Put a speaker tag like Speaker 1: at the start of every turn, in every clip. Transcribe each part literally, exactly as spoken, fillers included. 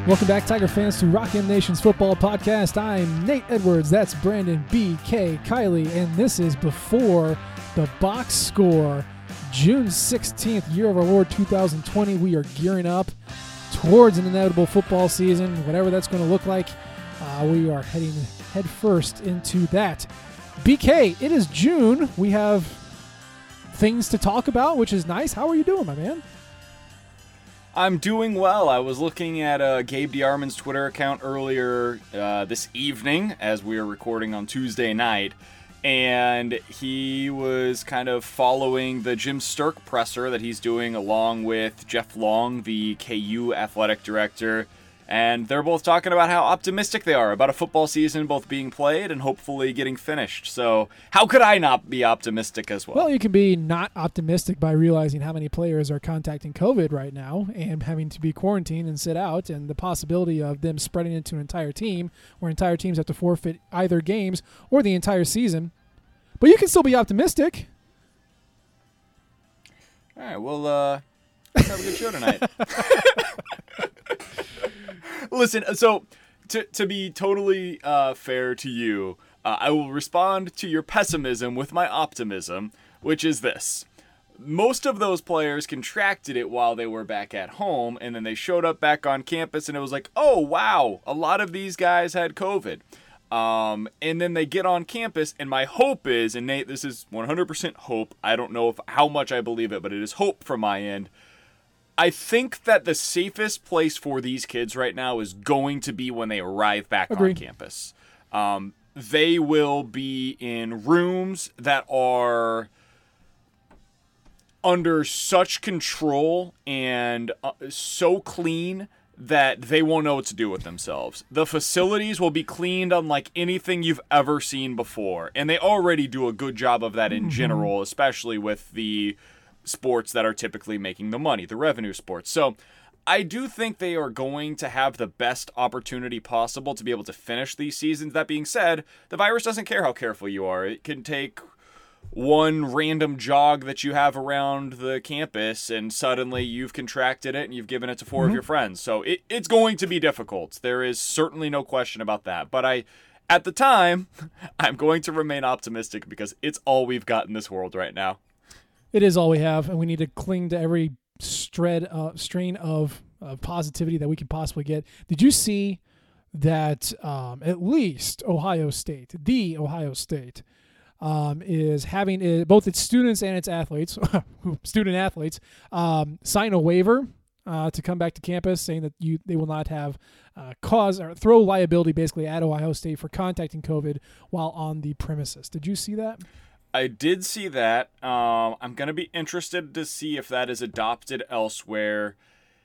Speaker 1: Welcome back, Tiger fans, to Rock M Nation's football podcast. I'm Nate Edwards. That's Brandon B K Kiley, and this is before the box score. June sixteenth, year of our Lord two thousand twenty. We are gearing up towards an inevitable football season, whatever that's going to look like. Uh, we are heading head first into that. B K, it is June. We have things to talk about, which is nice. How are you doing, my man?
Speaker 2: I'm doing well. I was looking at uh, Gabe DeArmond's Twitter account earlier uh, this evening as we were recording on Tuesday night, and he was kind of following the Jim Sterk presser that he's doing along with Jeff Long, the K U athletic director, and they're both talking about how optimistic they are about a football season both being played and hopefully getting finished. So how could I not be optimistic as well?
Speaker 1: Well, you can be not optimistic by realizing how many players are contacting COVID right now and having to be quarantined and sit out, and the possibility of them spreading into an entire team where entire teams have to forfeit either games or the entire season. But you can still be optimistic.
Speaker 2: All right, well, uh, let's have a good show tonight. Listen, so to to be totally uh, fair to you, uh, I will respond to your pessimism with my optimism, which is this. Most of those players contracted it while they were back at home, and then they showed up back on campus, and it was like, oh, wow, a lot of these guys had COVID. Um, and then they get on campus, and my hope is, and Nate, this is one hundred percent hope. I don't know if how much I believe it, but it is hope from my end. I think that the safest place for these kids right now is going to be when they arrive back
Speaker 1: Agreed.
Speaker 2: on campus. Um, they will be in rooms that are under such control and uh, so clean that they won't know what to do with themselves. The facilities will be cleaned unlike anything you've ever seen before, and they already do a good job of that in mm-hmm. general, especially with the sports that are typically making the money, the revenue sports. So I do think they are going to have the best opportunity possible to be able to finish these seasons. That being said, the virus doesn't care how careful you are. It can take one random jog that you have around the campus and suddenly you've contracted it and you've given it to four mm-hmm. of your friends. So it, it's going to be difficult. There is certainly no question about that. But I, at the time, I'm going to remain optimistic because it's all we've got in this world right now.
Speaker 1: It is all we have, and we need to cling to every shred, uh, strain of, of positivity that we can possibly get. Did you see that um, at least Ohio State, the Ohio State, um, is having it, both its students and its athletes, student athletes, um, sign a waiver uh, to come back to campus, saying that you they will not have uh, cause or throw liability basically at Ohio State for contacting COVID while on the premises. Did you see that?
Speaker 2: I did see that. Um, I'm going to be interested to see if that is adopted elsewhere.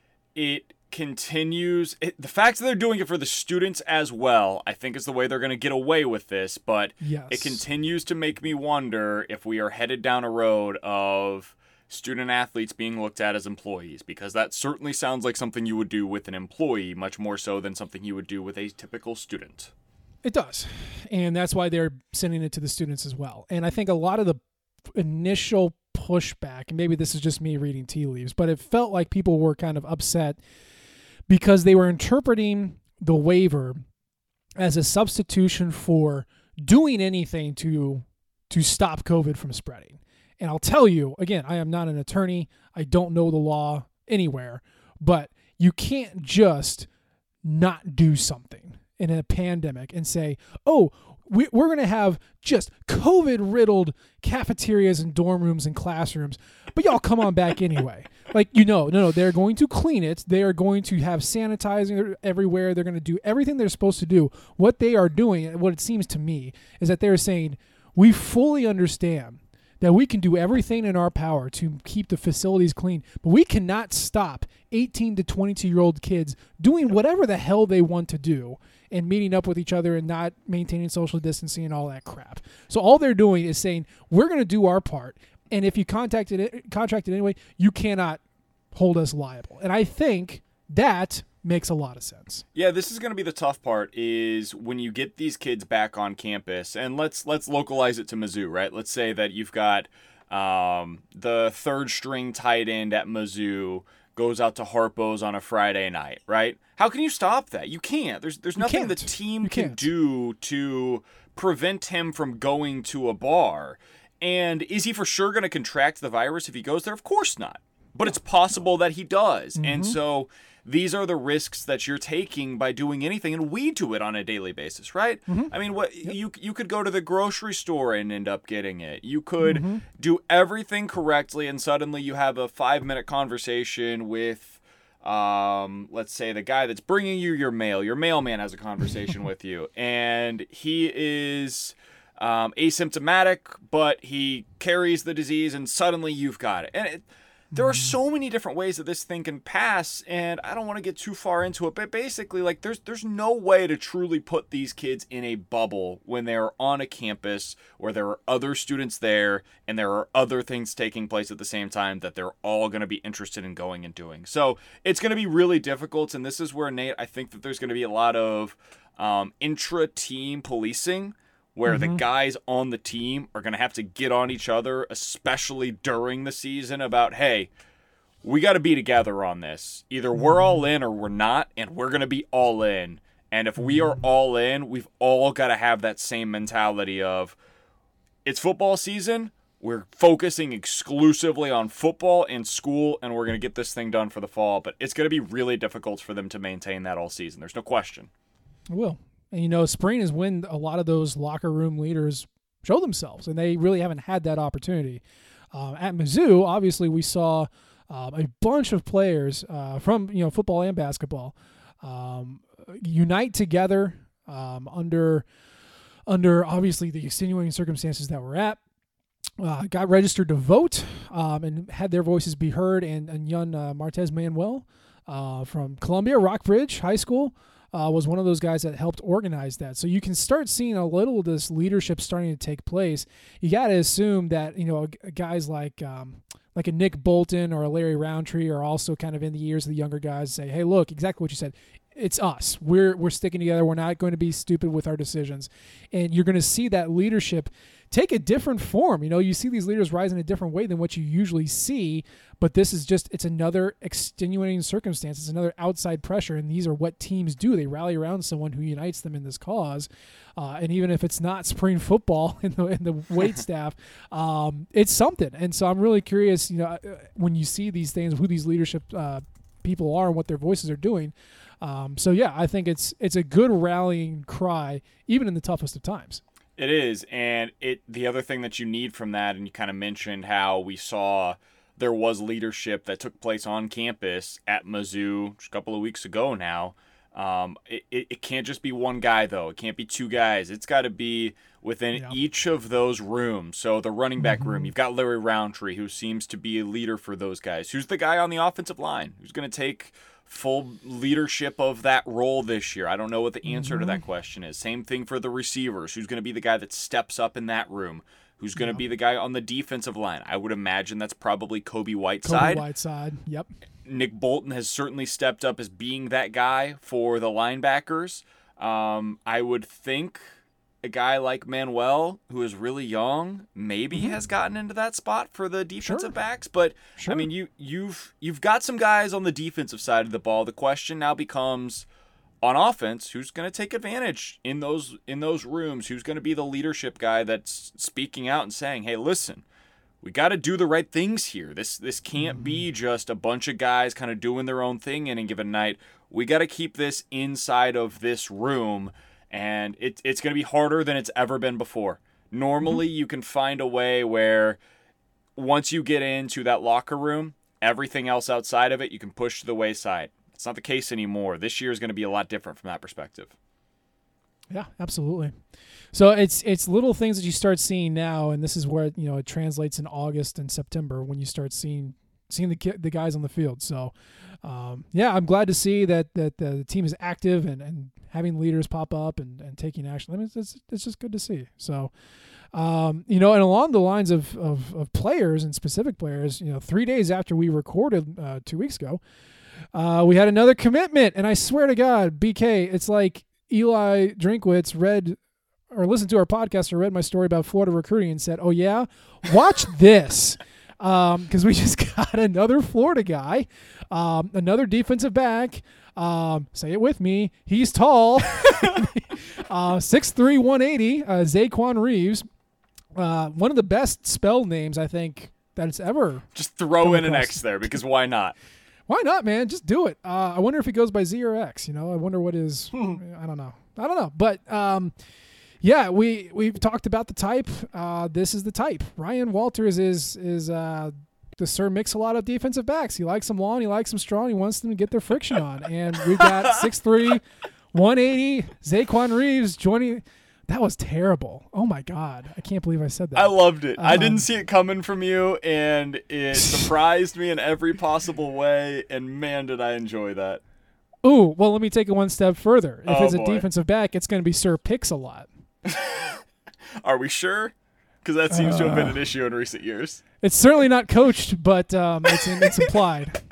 Speaker 2: It continues. It, the fact that they're doing it for the students as well, I think is the way they're going to get away with this. But
Speaker 1: yes.
Speaker 2: It continues to make me wonder if we are headed down a road of student athletes being looked at as employees, because that certainly sounds like something you would do with an employee, much more so than something you would do with a typical student.
Speaker 1: It does, and that's why they're sending it to the students as well. And I think a lot of the initial pushback, and maybe this is just me reading tea leaves, but it felt like people were kind of upset because they were interpreting the waiver as a substitution for doing anything to to stop COVID from spreading. And I'll tell you, again, I am not an attorney. I don't know the law anywhere, but you can't just not do something in a pandemic and say, oh, we, we're going to have just COVID-riddled cafeterias and dorm rooms and classrooms, but y'all come on back anyway. Like, you know, no, no, they're going to clean it. They are going to have sanitizing everywhere. They're going to do everything they're supposed to do. What they are doing, what it seems to me, is that they're saying, we fully understand that we can do everything in our power to keep the facilities clean, but we cannot stop eighteen to twenty-two-year-old kids doing whatever the hell they want to do and meeting up with each other and not maintaining social distancing and all that crap. So all they're doing is saying, we're going to do our part, and if you contacted it, contracted anyway, you cannot hold us liable. And I think that makes a lot of sense.
Speaker 2: Yeah, this is going to be the tough part, is when you get these kids back on campus, and let's let's localize it to Mizzou, right? Let's say that you've got um, the third string tight end at Mizzou goes out to Harpo's on a Friday night, right? How can you stop that? You can't. There's there's nothing the team can do to prevent him from going to a bar. And is he for sure going to contract the virus if he goes there? Of course not. But it's possible that he does. Mm-hmm. And so these are the risks that you're taking by doing anything, and we do it on a daily basis, right? Mm-hmm. I mean, what yep. you you could go to the grocery store and end up getting it. You could mm-hmm. do everything correctly, and suddenly you have a five-minute conversation with, um, let's say, the guy that's bringing you your mail. Your mailman has a conversation with you, and he is um, asymptomatic, but he carries the disease, and suddenly you've got it. And it, there are so many different ways that this thing can pass, and I don't want to get too far into it, but basically, like, there's there's no way to truly put these kids in a bubble when they're on a campus where there are other students there and there are other things taking place at the same time that they're all going to be interested in going and doing. So it's going to be really difficult, and this is where, Nate, I think that there's going to be a lot of um, intra-team policing, where mm-hmm. the guys on the team are going to have to get on each other, especially during the season, about, hey, we got to be together on this. Either we're all in or we're not, and we're going to be all in. And if we are all in, we've all got to have that same mentality of, it's football season, we're focusing exclusively on football and school, and we're going to get this thing done for the fall. But it's going to be really difficult for them to maintain that all season. There's no question.
Speaker 1: It will. And, you know, spring is when a lot of those locker room leaders show themselves, and they really haven't had that opportunity. Uh, at Mizzou, obviously, we saw uh, a bunch of players uh, from, you know, football and basketball um, unite together um, under, under obviously the extenuating circumstances that we're at. Uh, got registered to vote um, and had their voices be heard. And, and young uh, Martez Manuel uh, from Columbia, Rockbridge High School, Uh, was one of those guys that helped organize that. So you can start seeing a little of this leadership starting to take place. You got to assume that, you know, guys like um, like a Nick Bolton or a Larry Roundtree are also kind of in the ears of the younger guys, say, hey, look, exactly what you said. It's us. We're we're sticking together. We're not going to be stupid with our decisions. And you're going to see that leadership take a different form. You know, you see these leaders rise in a different way than what you usually see, but this is just, it's another extenuating circumstance. It's another outside pressure, and these are what teams do. They rally around someone who unites them in this cause. Uh, and even if it's not spring football in the, in the wait staff, um, it's something. And so I'm really curious, you know, when you see these things, who these leadership uh, people are and what their voices are doing. Um, so, yeah, I think it's it's a good rallying cry, even in the toughest of times.
Speaker 2: It is, and it the other thing that you need from that, and you kind of mentioned how we saw there was leadership that took place on campus at Mizzou a couple of weeks ago now. Um, it, it, it can't just be one guy, though. It can't be two guys. It's got to be within yeah. each of those rooms. So the running back mm-hmm. room, you've got Larry Roundtree, who seems to be a leader for those guys. Who's the guy on the offensive line? Who's going to take full leadership of that role this year? I don't know what the answer mm-hmm. to that question is. Same thing for the receivers. Who's going to be the guy that steps up in that room? Who's going to yeah. be the guy on the defensive line? I would imagine that's probably Kobe Whiteside.
Speaker 1: Kobe Whiteside, yep.
Speaker 2: Nick Bolton has certainly stepped up as being that guy for the linebackers. Um, I would think a guy like Manuel, who is really young, maybe mm-hmm. has gotten into that spot for the defensive sure. backs. But sure. I mean, you you've you've got some guys on the defensive side of the ball. The question now becomes, on offense, who's going to take advantage in those in those rooms? Who's going to be the leadership guy that's speaking out and saying, "Hey, listen, we got to do the right things here. This this can't mm-hmm. be just a bunch of guys kind of doing their own thing in a given night. We got to keep this inside of this room." And it, it's going to be harder than it's ever been before. Normally, mm-hmm. you can find a way where once you get into that locker room, everything else outside of it, you can push to the wayside. It's not the case anymore. This year is going to be a lot different from that perspective.
Speaker 1: Yeah, absolutely. So it's it's little things that you start seeing now, and this is where, you know, it translates in August and September when you start seeing seeing the the guys on the field. So, um, yeah, I'm glad to see that that the team is active and, and having leaders pop up and, and taking action. I mean, it's, it's just good to see. So, um, you know, and along the lines of, of, of players and specific players, you know, three days after we recorded uh, two weeks ago, uh, we had another commitment. And I swear to God, B K, it's like Eli Drinkwitz read or listened to our podcast or read my story about Florida recruiting and said, oh, yeah, watch this. because um, we just got another Florida guy, um, another defensive back. Um, say it with me. He's tall, uh, six three, one eighty, uh, Zaquan Reeves. Uh, one of the best spell names, I think, that it's ever.
Speaker 2: Just throw in
Speaker 1: across.
Speaker 2: an X there, because why not?
Speaker 1: Why not, man? Just do it. Uh, I wonder if he goes by Z or X. You know, I wonder what is. I don't know. I don't know. But um, yeah, we we've talked about the type. Uh, this is the type. Ryan Walters is is uh, the Sir Mix-a-Lot of defensive backs. He likes them long. He likes them strong. He wants them to get their friction on. And we got six three, one eighty, Zaquan Reeves joining. That was terrible. Oh, my God. I can't believe I said that.
Speaker 2: I loved it.
Speaker 1: Um,
Speaker 2: I didn't see it coming from you, and it surprised me in every possible way, and man, did I enjoy that.
Speaker 1: Ooh, well, let me take it one step further. If
Speaker 2: Oh,
Speaker 1: it's a
Speaker 2: boy.
Speaker 1: defensive back, it's going to be Sir Pix-a-Lot.
Speaker 2: Are we sure? Because that seems to have been an issue in recent years.
Speaker 1: It's certainly not coached, but um, it's, it's implied.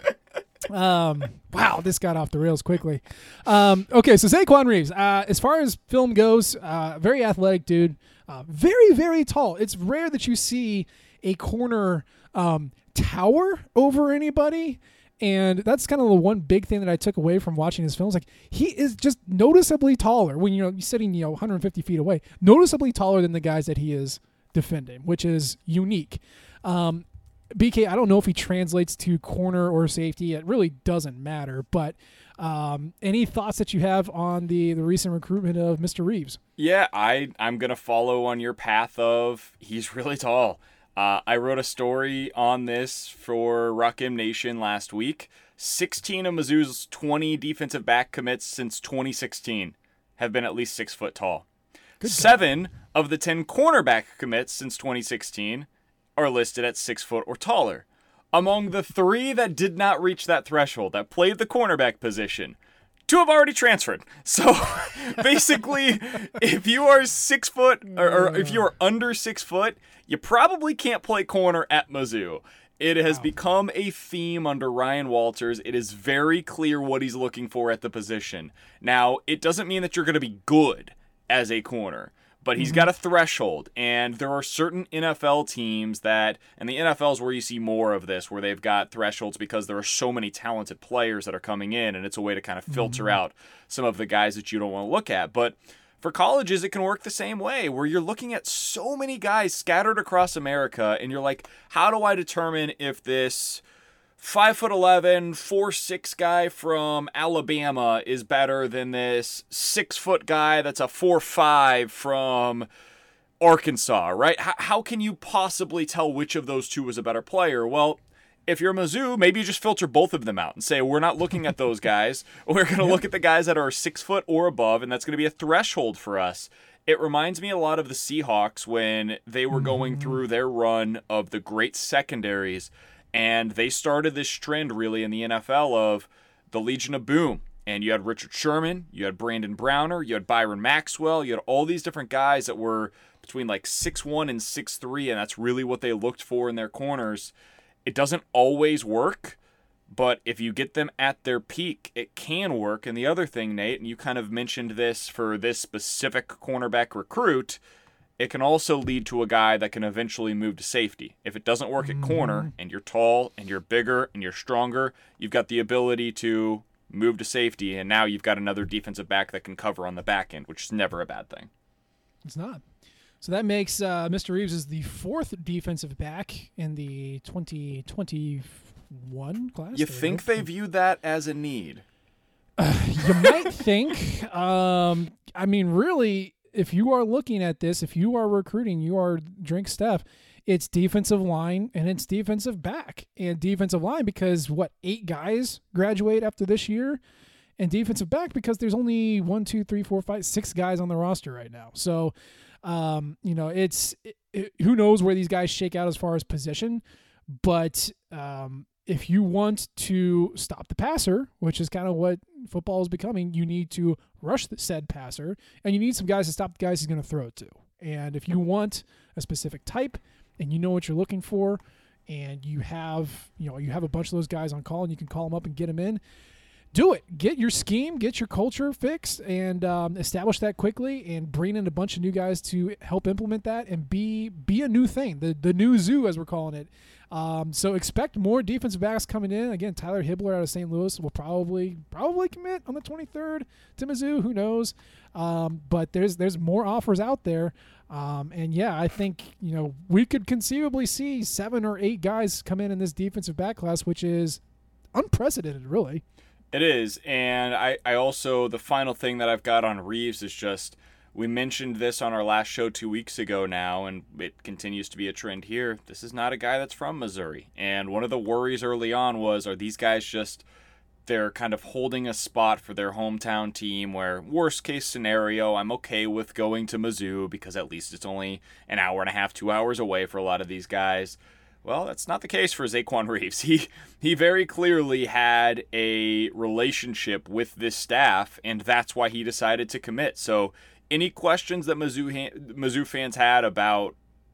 Speaker 1: Um, wow, this got off the rails quickly. Um, okay, so Zaquan Reeves, uh, as far as film goes, uh, very athletic dude, uh, very, very tall. It's rare that you see a corner um, tower over anybody, and that's kind of the one big thing that I took away from watching his films. Like, he is just noticeably taller when you know you're sitting, you know, one hundred fifty feet away, noticeably taller than the guys that he is defending, which is unique. Um, B K, I don't know if he translates to corner or safety. It really doesn't matter. But um, any thoughts that you have on the, the recent recruitment of Mister Reeves?
Speaker 2: Yeah, I, I'm going to follow on your path of he's really tall. Uh, I wrote a story on this for Rock M Nation last week. sixteen of Mizzou's twenty defensive back commits since twenty sixteen have been at least six foot tall.
Speaker 1: Good
Speaker 2: Seven of the ten cornerback commits since twenty sixteen are listed at six foot or taller. Among the three that did not reach that threshold, that played the cornerback position, two have already transferred. So basically, if you are six foot or, or if you are under six foot, you probably can't play corner at Mizzou. It has wow. become a theme under Ryan Walters. It is very clear what he's looking for at the position. Now, it doesn't mean that you're going to be good as a corner, but he's mm-hmm. got a threshold, and there are certain N F L teams that, and the N F L is where you see more of this, where they've got thresholds because there are so many talented players that are coming in, and it's a way to kind of filter mm-hmm. out some of the guys that you don't want to look at. But for colleges, it can work the same way, where you're looking at so many guys scattered across America, and you're like, how do I determine if this five foot eleven, four six guy from Alabama is better than this six foot guy that's a four five from Arkansas, right? H- how can you possibly tell which of those two is a better player? Well, if you're Mizzou, maybe you just filter both of them out and say, we're not looking at those guys. We're going to yeah. look at the guys that are six foot or above, and that's going to be a threshold for us. It reminds me a lot of the Seahawks when they were going through their run of the great secondaries. And they started this trend really in the N F L of the Legion of Boom. And you had Richard Sherman, you had Brandon Browner, you had Byron Maxwell, you had all these different guys that were between like six one and six three, and that's really what they looked for in their corners. It doesn't always work, but if you get them at their peak, it can work. And the other thing, Nate, and you kind of mentioned this for this specific cornerback recruit, it can also lead to a guy that can eventually move to safety. If it doesn't work at corner and you're tall and you're bigger and you're stronger, you've got the ability to move to safety, and now you've got another defensive back that can cover on the back end, which is never a bad thing.
Speaker 1: It's not. So that makes uh, Mister Reeves is the fourth defensive back in the twenty twenty-one class.
Speaker 2: You think they view that as a need?
Speaker 1: Uh, you might think. Um, I mean, really, if you are looking at this, if you are recruiting, you are Drink Steph, it's defensive line and it's defensive back. And defensive line because, what, eight guys graduate after this year? And defensive back because there's only one, two, three, four, five, six guys on the roster right now. So, um, you know, it's it, it, who knows where these guys shake out as far as position. But um, if you want to stop the passer, which is kind of what football is becoming, you need to rush the said passer, and you need some guys to stop the guys he's going to throw it to. And if you want a specific type and you know what you're looking for, and you have, you know, you have a bunch of those guys on call and you can call them up and get them in, do it. Get your scheme, get your culture fixed, and um, establish that quickly, and bring in a bunch of new guys to help implement that, and be be a new thing, the the new zoo as we're calling it. Um, so expect more defensive backs coming in. Again, Tyler Hibbler out of Saint Louis will probably probably commit on the twenty-third to Mizzou. Who knows? Um, but there's there's more offers out there. Um, and yeah, I think, you know, we could conceivably see seven or eight guys come in in this defensive back class, which is unprecedented, really.
Speaker 2: It is, and I, I also, the final thing that I've got on Reeves is just, we mentioned this on our last show two weeks ago now, and it continues to be a trend here. This is not a guy that's from Missouri, and one of the worries early on was, are these guys just, they're kind of holding a spot for their hometown team where, worst case scenario, I'm okay with going to Mizzou because at least it's only an hour and a half, two hours away for a lot of these guys. Well, that's not the case for Zaquan Reeves. He he very clearly had a relationship with this staff, and that's why he decided to commit. So any questions that Mizzou, ha- Mizzou fans had about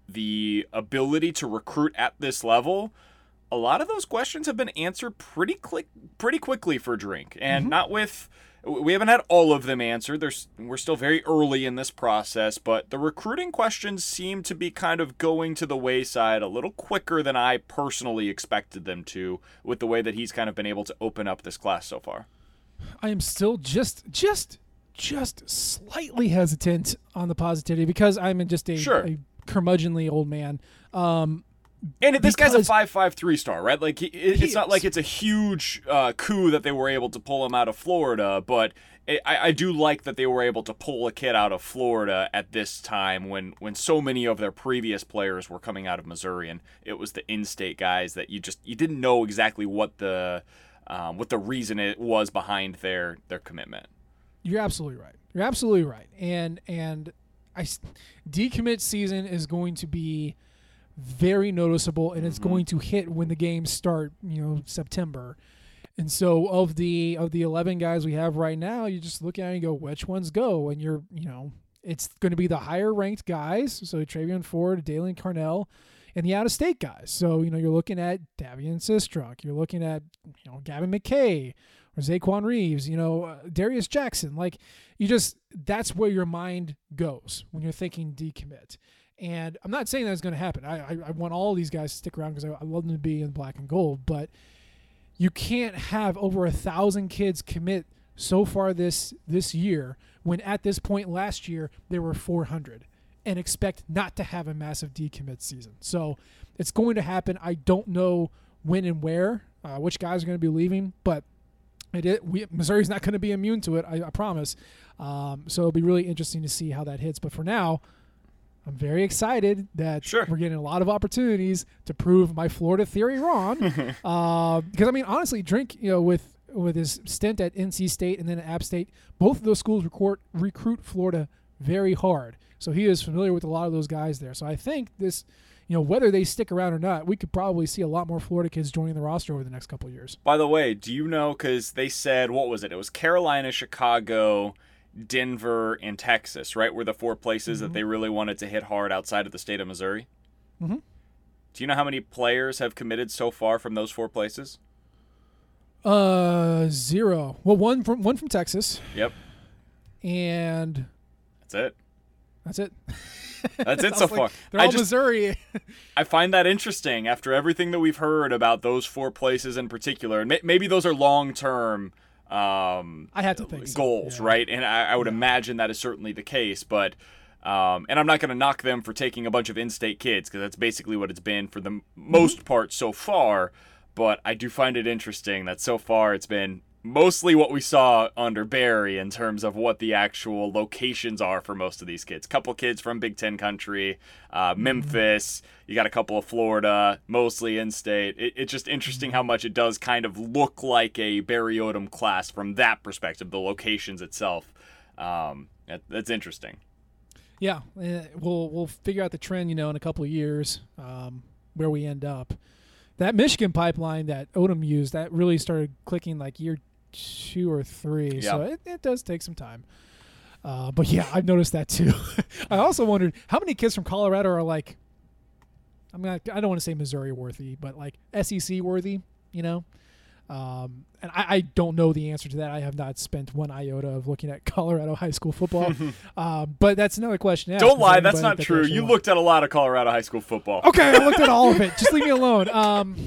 Speaker 2: the ability to recruit at this level, a lot of those questions have been answered pretty quick, pretty quickly for Drink, and mm-hmm. not with. We haven't had all of them answered. There's, we're still very early in this process, but the recruiting questions seem to be kind of going to the wayside a little quicker than I personally expected them to, with the way that he's kind of been able to open up this class so far.
Speaker 1: I am still just, just, just slightly hesitant on the positivity because I'm just a,
Speaker 2: sure.
Speaker 1: a curmudgeonly old man. Um,
Speaker 2: And this guy's a five five three star, right? Like he, it's
Speaker 1: he
Speaker 2: not
Speaker 1: is.
Speaker 2: like it's a huge uh, coup that they were able to pull him out of Florida, but I, I do like that they were able to pull a kid out of Florida at this time when, when so many of their previous players were coming out of Missouri, and it was the in-state guys that you just you didn't know exactly what the um, what the reason it was behind their their commitment.
Speaker 1: You're absolutely right. You're absolutely right. And and I decommit season is going to be very noticeable, and it's mm-hmm. going to hit when the games start, you know, September. And so of the of the eleven guys we have right now, you just look at it and go, which ones go? And you're, you know, it's going to be the higher ranked guys. So Travion Ford, Dalen Carnell, and the out of state guys. So, you know, you're looking at Davian Sistrunk, you're looking at, you know, Gavin McKay or Zaquan Reeves, you know, uh, Darius Jackson. Like, you just, that's where your mind goes when you're thinking decommit. And I'm not saying that's going to happen. I, I I want all these guys to stick around because I, I love them to be in black and gold. But you can't have over a thousand kids commit so far this this year when at this point last year there were four hundred, and expect not to have a massive decommit season. So it's going to happen. I don't know when and where, uh, which guys are going to be leaving, but it is, we, Missouri's not going to be immune to it. I, I promise. Um, so it'll be really interesting to see how that hits. But for now, I'm very excited that
Speaker 2: sure.
Speaker 1: we're getting a lot of opportunities to prove my Florida theory wrong. uh, because I mean, honestly, Drink, you know, with with his stint at N C State and then at App State, both of those schools recruit recruit Florida very hard. So he is familiar with a lot of those guys there. So I think this, you know, whether they stick around or not, we could probably see a lot more Florida kids joining the roster over the next couple of years.
Speaker 2: By the way, do you know? Because they said, what was it? It was Carolina, Chicago, Denver, and Texas, right? Were the four places mm-hmm. that they really wanted to hit hard outside of the state of Missouri.
Speaker 1: Mm-hmm.
Speaker 2: Do you know how many players have committed so far from those four places?
Speaker 1: Uh, zero. Well, one from one from Texas.
Speaker 2: Yep.
Speaker 1: And
Speaker 2: that's it.
Speaker 1: That's it.
Speaker 2: That's it so
Speaker 1: like,
Speaker 2: far.
Speaker 1: They're all
Speaker 2: I just,
Speaker 1: Missouri.
Speaker 2: I find that interesting after everything that we've heard about those four places in particular. And may, maybe those are long-term um,
Speaker 1: I have to think
Speaker 2: goals,
Speaker 1: so. Yeah.
Speaker 2: right? And I, I would
Speaker 1: yeah.
Speaker 2: imagine that is certainly the case. But um, and I'm not going to knock them for taking a bunch of in-state kids because that's basically what it's been for the most part so far. But I do find it interesting that so far it's been mostly what we saw under Barry in terms of what the actual locations are for most of these kids. Couple kids from Big Ten country, uh, Memphis, you got a couple of Florida, mostly in-state. It, it's just interesting how much it does kind of look like a Barry Odom class from that perspective, the locations itself. Um, that, that's interesting.
Speaker 1: Yeah, uh, we'll we'll figure out the trend, you know, in a couple of years um, where we end up. That Michigan pipeline that Odom used, that really started clicking like year two or three.
Speaker 2: Yeah.
Speaker 1: So it, it does take some time. Uh, but yeah, I've noticed that too. I also wondered how many kids from Colorado are like, I'm not, I don't want to say Missouri worthy, but like S E C worthy, you know? Um, and I, I don't know the answer to that. I have not spent one iota of looking at Colorado high school football. um, but that's another question. To ask.
Speaker 2: Don't lie, that's not true. You
Speaker 1: won.
Speaker 2: looked at a lot of Colorado high school football.
Speaker 1: Okay, I looked at all of it. Just leave me alone. Um,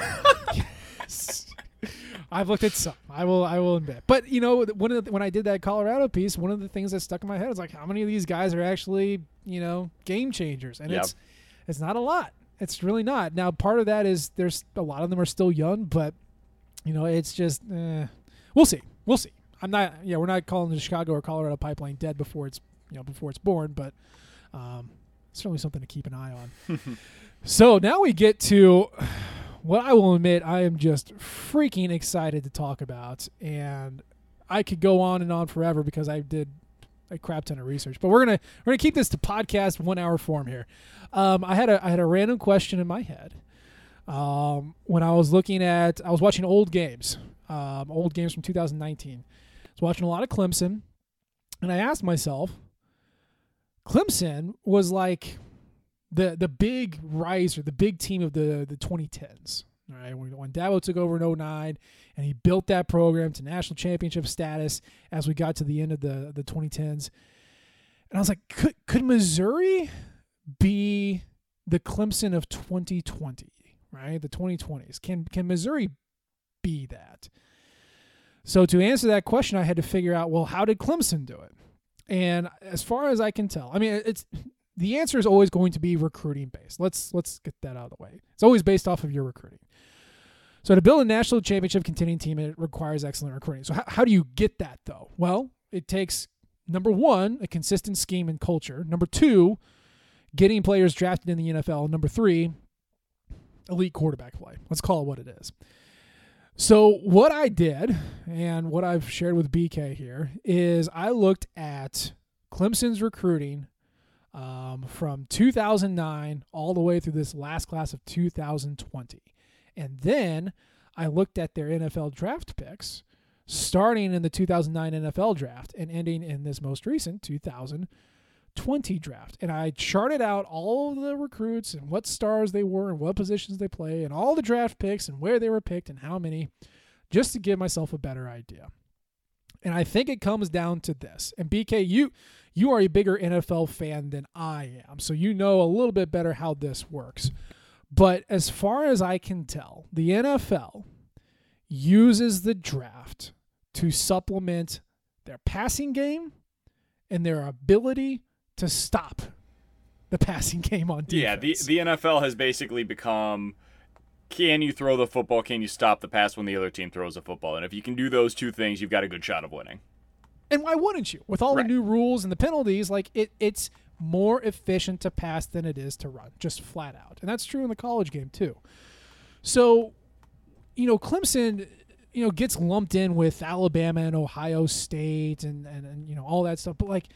Speaker 1: yes. I've looked at some. I will. I will admit. But you know, one of the, when I did that Colorado piece, one of the things that stuck in my head is like, how many of these guys are actually, you know, game changers? And
Speaker 2: yep.
Speaker 1: it's it's not a lot. It's really not. Now, part of that is there's a lot of them are still young, but you know, it's just eh, we'll see. We'll see. I'm not. Yeah, we're not calling the Chicago or Colorado pipeline dead before it's you know before it's born, but um, certainly something to keep an eye on. So now we get to what I will admit I am just freaking excited to talk about, and I could go on and on forever because I did a crap ton of research. But we're gonna we're gonna keep this to podcast one hour form here. Um, I had a I had a random question in my head um, when I was looking at I was watching old games, um, old games from two thousand nineteen. I was watching a lot of Clemson, and I asked myself, Clemson was like the the big riser, the big team of the the twenty tens. All right, when, when Dabo took over in oh nine and he built that program to national championship status as we got to the end of the the twenty tens. And I was like, could could Missouri be the Clemson of twenty twenty, right? The twenty twenties. Can can Missouri be that? So to answer that question, I had to figure out, well, how did Clemson do it? And as far as I can tell, I mean, it's the answer is always going to be recruiting based. Let's let's get that out of the way. It's always based off of your recruiting. So to build a national championship contending team, it requires excellent recruiting. So how, how do you get that, though? Well, it takes, number one, a consistent scheme and culture. Number two, getting players drafted in the N F L. Number three, elite quarterback play. Let's call it what it is. So what I did, and what I've shared with B K here, is I looked at Clemson's recruiting um, from two thousand nine all the way through this last class of two thousand twenty. And then I looked at their N F L draft picks starting in the two thousand nine N F L draft and ending in this most recent two thousand twenty draft. And I charted out all of the recruits and what stars they were and what positions they play and all the draft picks and where they were picked and how many, just to give myself a better idea. And I think it comes down to this. And B K, you you are a bigger N F L fan than I am, so you know a little bit better how this works. But as far as I can tell, the N F L uses the draft to supplement their passing game and their ability to stop the passing game on defense.
Speaker 2: Yeah, the, the N F L has basically become, can you throw the football, can you stop the pass when the other team throws the football? And if you can do those two things, you've got a good shot of winning.
Speaker 1: And why wouldn't you? With all
Speaker 2: Right.
Speaker 1: the new rules and the penalties, like it, it's more efficient to pass than it is to run, just flat out. And that's true in the college game too. So, you know, Clemson, you know, gets lumped in with Alabama and Ohio State and, and, and you know, all that stuff. But like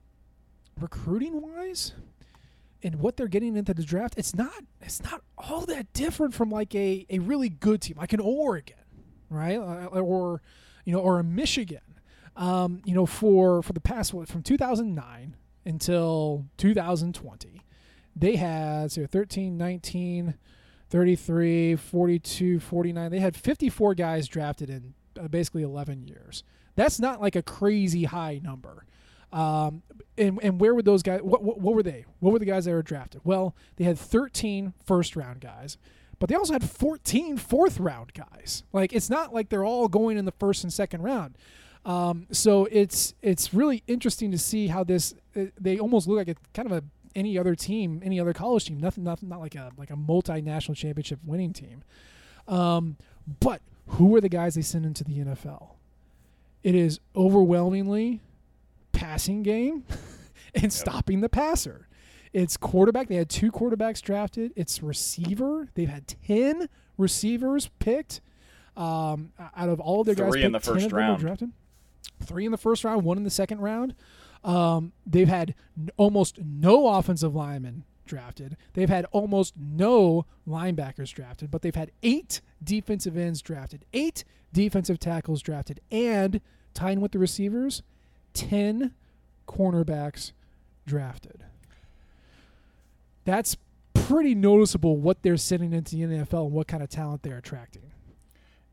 Speaker 1: recruiting-wise and what they're getting into the draft, it's not it's not all that different from like a, a really good team, like an Oregon, right? Or, you know, or a Michigan. Um, you know, for, for the past, what, from two thousand nine until two thousand twenty, they had so thirteen, nineteen, thirty-three, forty-two, forty-nine. They had fifty-four guys drafted in uh, basically eleven years. That's not like a crazy high number. Um, and, and where were those guys? What, what, what were they? What were the guys that were drafted? Well, they had thirteen first-round guys, but they also had fourteen fourth-round guys. Like, it's not like they're all going in the first and second round. Um, so it's it's really interesting to see how this it, they almost look like a kind of a any other team, any other college team, nothing, nothing, not like a like a multinational championship winning team. Um, but who are the guys they send into the N F L? It is overwhelmingly passing game and yep. stopping the passer. It's quarterback. They had two quarterbacks drafted. It's receiver. They've had ten receivers picked um, out of all of their
Speaker 2: Three
Speaker 1: guys.
Speaker 2: Three in the first round.
Speaker 1: Drafted. Three in the first round, one in the second round. Um, they've had n- almost no offensive linemen drafted. They've had almost no linebackers drafted, but they've had eight defensive ends drafted, eight defensive tackles drafted, and tying with the receivers, ten cornerbacks drafted. That's pretty noticeable what they're sending into the N F L and what kind of talent they're attracting.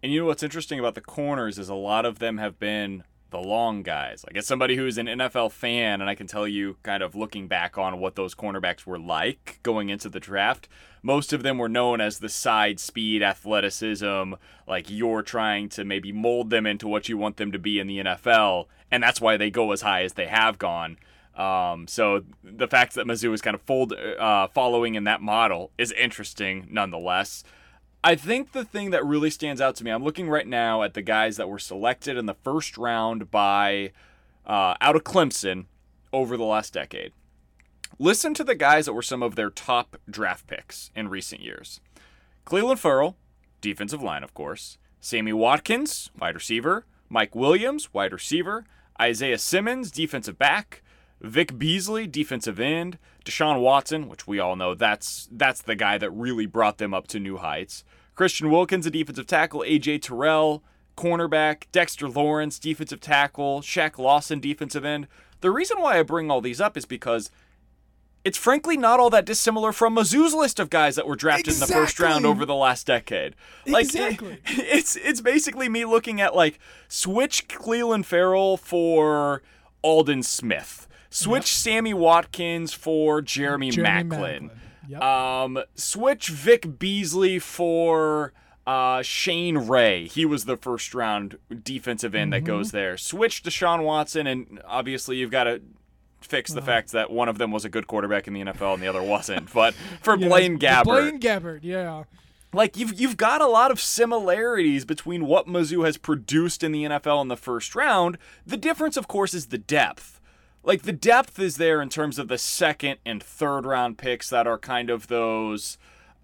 Speaker 2: And you know what's interesting about the corners is a lot of them have been the long guys. Like, as somebody who's an N F L fan, and I can tell you kind of looking back on what those cornerbacks were like going into the draft, most of them were known as the side speed, athleticism, like you're trying to maybe mold them into what you want them to be in the N F L, and that's why they go as high as they have gone. Um, so the fact that Mizzou is kind of fold, uh, following in that model is interesting nonetheless. I think the thing that really stands out to me, I'm looking right now at the guys that were selected in the first round by uh, out of Clemson over the last decade. Listen to the guys that were some of their top draft picks in recent years. Clelin Ferrell, defensive line, of course. Sammy Watkins, wide receiver. Mike Williams, wide receiver. Isaiah Simmons, defensive back. Vic Beasley, defensive end. Deshaun Watson, which we all know that's that's the guy that really brought them up to new heights. Christian Wilkins, a defensive tackle. A J Terrell, cornerback. Dexter Lawrence, defensive tackle. Shaq Lawson, defensive end. The reason why I bring all these up is because it's frankly not all that dissimilar from Mizzou's list of guys that were drafted exactly. in the first round over the last decade. Like,
Speaker 1: exactly.
Speaker 2: It, it's it's basically me looking at, like, switch Clelin Ferrell for Alden Smith. Switch yep. Sammy Watkins for Jeremy, Jeremy Maclin.
Speaker 1: Maclin. Yep.
Speaker 2: Um, switch Vic Beasley for uh, Shane Ray. He was the first round defensive end mm-hmm. that goes there. Switch Deshaun Watson, and obviously you've got to fix the uh, fact that one of them was a good quarterback in the N F L and the other wasn't. But for yes, Blaine Gabbert.
Speaker 1: Blaine Gabbert, yeah.
Speaker 2: Like, you've you've got a lot of similarities between what Mizzou has produced in the N F L in the first round. The difference, of course, is the depth. Like, the depth is there in terms of the second and third round picks that are kind of those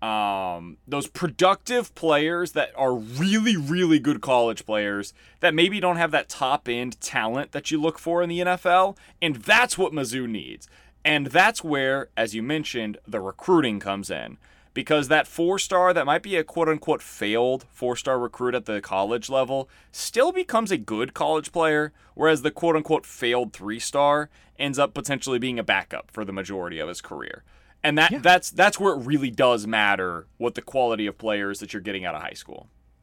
Speaker 2: um, those productive players that are really, really good college players that maybe don't have that top-end talent that you look for in the N F L, and that's what Mizzou needs. And that's where, as you mentioned, the recruiting comes in. Because that four-star that might be a quote-unquote failed four-star recruit at the college level still becomes a good college player, whereas the quote-unquote failed three-star ends up potentially being a backup for the majority of his career. And that yeah. that's that's where it really does matter what the quality of players that you're getting out of high school.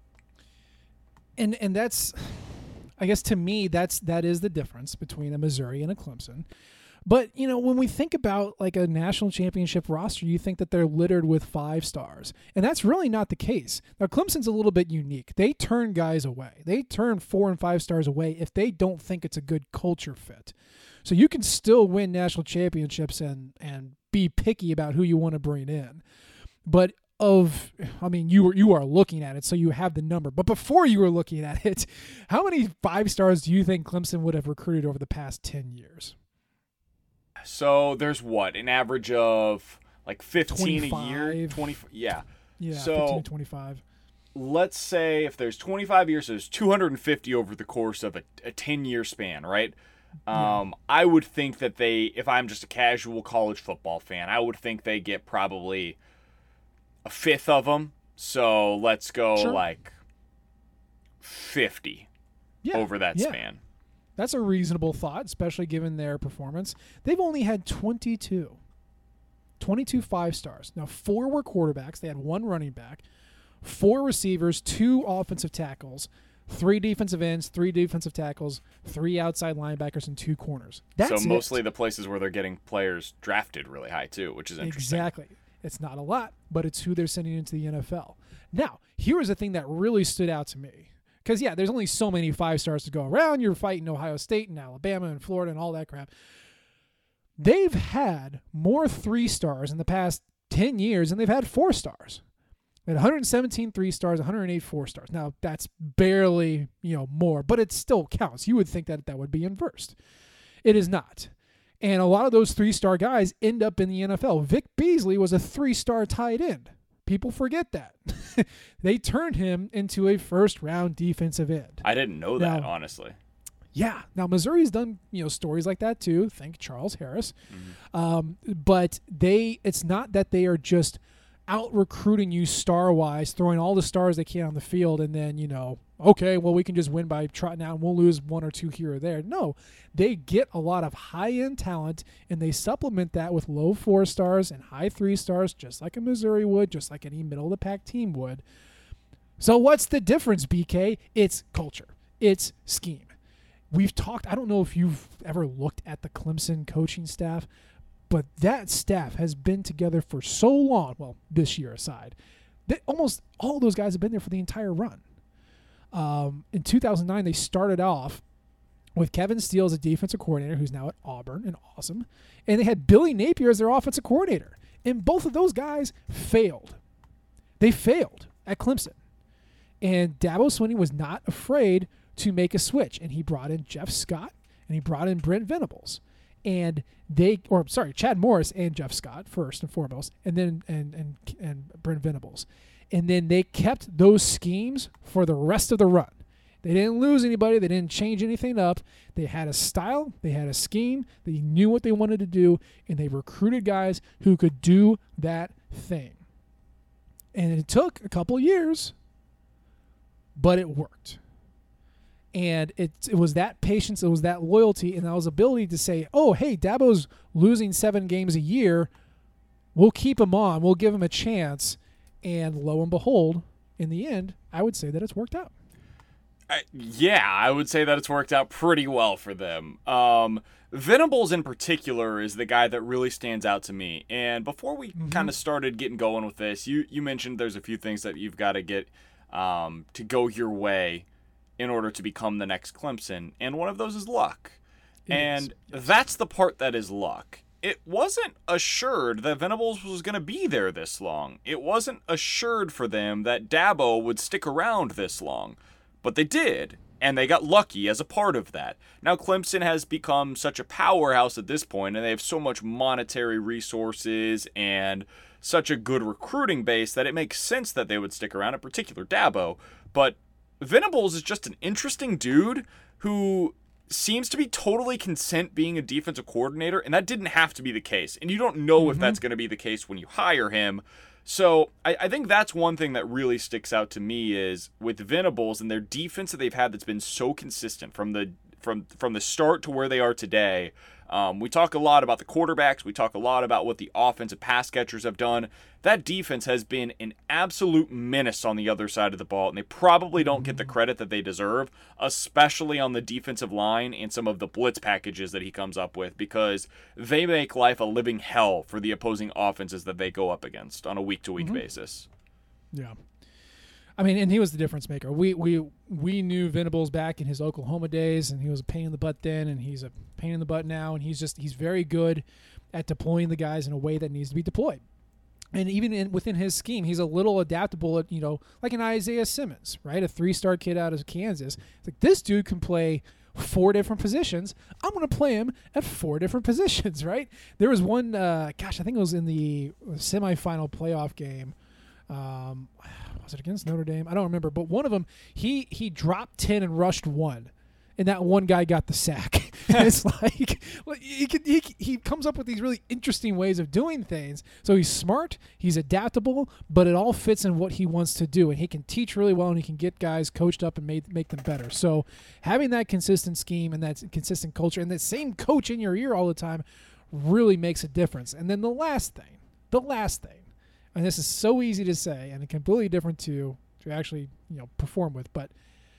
Speaker 1: And and that's, I guess to me, that's that is the difference between a Missouri and a Clemson. But, you know, when we think about like a national championship roster, you think that they're littered with five stars. And that's really not the case. Now, Clemson's a little bit unique. They turn guys away. They turn four and five stars away if they don't think it's a good culture fit. So you can still win national championships and, and be picky about who you want to bring in. But of, I mean, you were, you are looking at it, so you have the number. But before you were looking at it, how many five stars do you think Clemson would have recruited over the past ten years?
Speaker 2: So there's what, an average of like fifteen
Speaker 1: twenty-five.
Speaker 2: A year? twenty, yeah.
Speaker 1: Yeah,
Speaker 2: so
Speaker 1: fifteen to twenty-five.
Speaker 2: Let's say if there's twenty-five years, so there's two hundred fifty over the course of a, a ten-year span, right?
Speaker 1: Yeah.
Speaker 2: Um, I would think that they, if I'm just a casual college football fan, I would think they get probably a fifth of them. So let's go
Speaker 1: sure.
Speaker 2: like fifty
Speaker 1: yeah.
Speaker 2: over that
Speaker 1: yeah.
Speaker 2: span.
Speaker 1: That's a reasonable thought, especially given their performance. They've only had twenty-two. twenty-two five-stars. Now, four were quarterbacks. They had one running back, four receivers, two offensive tackles, three defensive ends, three defensive tackles, three outside linebackers, and two corners. That's
Speaker 2: so mostly
Speaker 1: it.
Speaker 2: the places where they're getting players drafted really high, too, which is interesting.
Speaker 1: Exactly. It's not a lot, but it's who they're sending into the N F L. Now, here's the thing that really stood out to me. Because, yeah, there's only so many five stars to go around. You're fighting Ohio State and Alabama and Florida and all that crap. They've had more three stars in the past ten years than they've had four stars. They had one hundred seventeen three stars, one hundred eight four stars. Now, that's barely, you know, more, but it still counts. You would think that that would be inversed. It is not. And a lot of those three-star guys end up in the N F L. Vic Beasley was a three-star tight end. People forget that. They turned him into a first-round defensive end.
Speaker 2: I didn't know that,
Speaker 1: now,
Speaker 2: honestly.
Speaker 1: Yeah. Now, Missouri's done, you know, stories like that too. Think Charles Harris. Mm-hmm. Um, but they, it's not that they are just out recruiting you star-wise, throwing all the stars they can on the field, and then, you know, okay, well, we can just win by trotting out and we'll lose one or two here or there. No, they get a lot of high-end talent, and they supplement that with low four stars and high three stars, just like a Missouri would, just like any middle-of-the-pack team would. So what's the difference, B K? It's culture. It's scheme. We've talked, I don't know if you've ever looked at the Clemson coaching staff, but that staff has been together for so long, well, this year aside, that almost all of those guys have been there for the entire run. Um, in two thousand nine, they started off with Kevin Steele as a defensive coordinator, who's now at Auburn, and awesome. And they had Billy Napier as their offensive coordinator. And both of those guys failed. They failed at Clemson. And Dabo Swinney was not afraid to make a switch. And he brought in Jeff Scott, and he brought in Brent Venables. And they, or sorry, Chad Morris and Jeff Scott first and foremost, and then and and and Brent Venables. And then they kept those schemes for the rest of the run. They didn't lose anybody. They didn't change anything up. They had a style. They had a scheme. They knew what they wanted to do, and they recruited guys who could do that thing. And it took a couple years, but it worked. And it, it was that patience, it was that loyalty, and that was ability to say, oh, hey, Dabo's losing seven games a year. We'll keep him on. We'll give him a chance. And lo and behold, in the end, I would say that it's worked out.
Speaker 2: Uh, yeah, I would say that it's worked out pretty well for them. Um, Venables in particular is the guy that really stands out to me. And before we mm-hmm. kind of started getting going with this, you, you mentioned there's a few things that you've got to get um, to go your way in order to become the next Clemson, and one of those is luck. It and is. That's the part that is luck. It wasn't assured that Venables was going to be there this long. It wasn't assured for them that Dabo would stick around this long. But they did, and they got lucky as a part of that. Now, Clemson has become such a powerhouse at this point, and they have so much monetary resources and such a good recruiting base that it makes sense that they would stick around, in particular Dabo. But Venables is just an interesting dude who seems to be totally content being a defensive coordinator, and that didn't have to be the case. And you don't know mm-hmm. if that's going to be the case when you hire him. So I, I think that's one thing that really sticks out to me is with Venables and their defense that they've had that's been so consistent from the from from the start to where they are today. Um, we talk a lot about the quarterbacks. We talk a lot about what the offensive pass catchers have done. That defense has been an absolute menace on the other side of the ball, and they probably don't get the credit that they deserve, especially on the defensive line and some of the blitz packages that he comes up with, because they make life a living hell for the opposing offenses that they go up against on a week-to-week mm-hmm. basis.
Speaker 1: Yeah. I mean, and he was the difference maker. We we we knew Venables back in his Oklahoma days, and he was a pain in the butt then, and he's a pain in the butt now, and he's just he's very good at deploying the guys in a way that needs to be deployed. And even in, within his scheme, he's a little adaptable at, you know, like an Isaiah Simmons, right? A three-star kid out of Kansas. It's like, this dude can play four different positions. I'm going to play him at four different positions, right? There was one, uh, gosh, I think it was in the semifinal playoff game. Um, was it against Notre Dame? I don't remember. But one of them, he he dropped ten and rushed one. And that one guy got the sack. And it's like he, can, he he comes up with these really interesting ways of doing things. So he's smart, he's adaptable, but it all fits in what he wants to do. And he can teach really well, and he can get guys coached up and make, make them better. So having that consistent scheme and that consistent culture and that same coach in your ear all the time really makes a difference. And then the last thing, the last thing, and this is so easy to say and completely different to, to actually you know perform with, but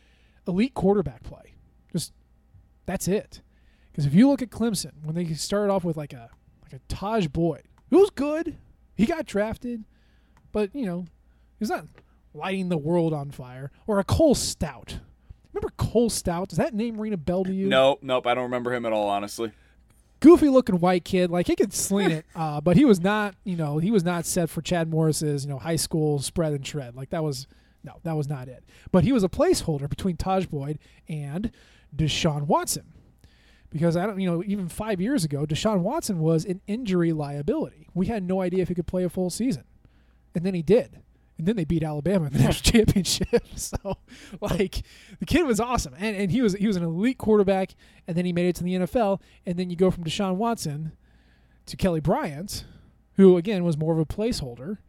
Speaker 1: elite quarterback play. Just that's it. Because if you look at Clemson, when they started off with like a like a Taj Boyd, who was good, he got drafted, but you know he's not lighting the world on fire. Or a Cole Stout. Remember Cole Stout? Does that name ring a bell to you?
Speaker 2: Nope, nope. I don't remember him at all, honestly.
Speaker 1: Goofy looking white kid, like he could sling it, uh, but he was not, you know, he was not set for Chad Morris's, you know, high school spread and shred. Like that was, no, that was not it. But he was a placeholder between Taj Boyd and Deshaun Watson, because I don't, you know, even five years ago, Deshaun Watson was an injury liability. We had no idea if he could play a full season, and then he did. And then they beat Alabama in the national championship. So, like, the kid was awesome, and and he was he was an elite quarterback. And then he made it to the N F L. And then you go from Deshaun Watson to Kelly Bryant, who again was more of a placeholder,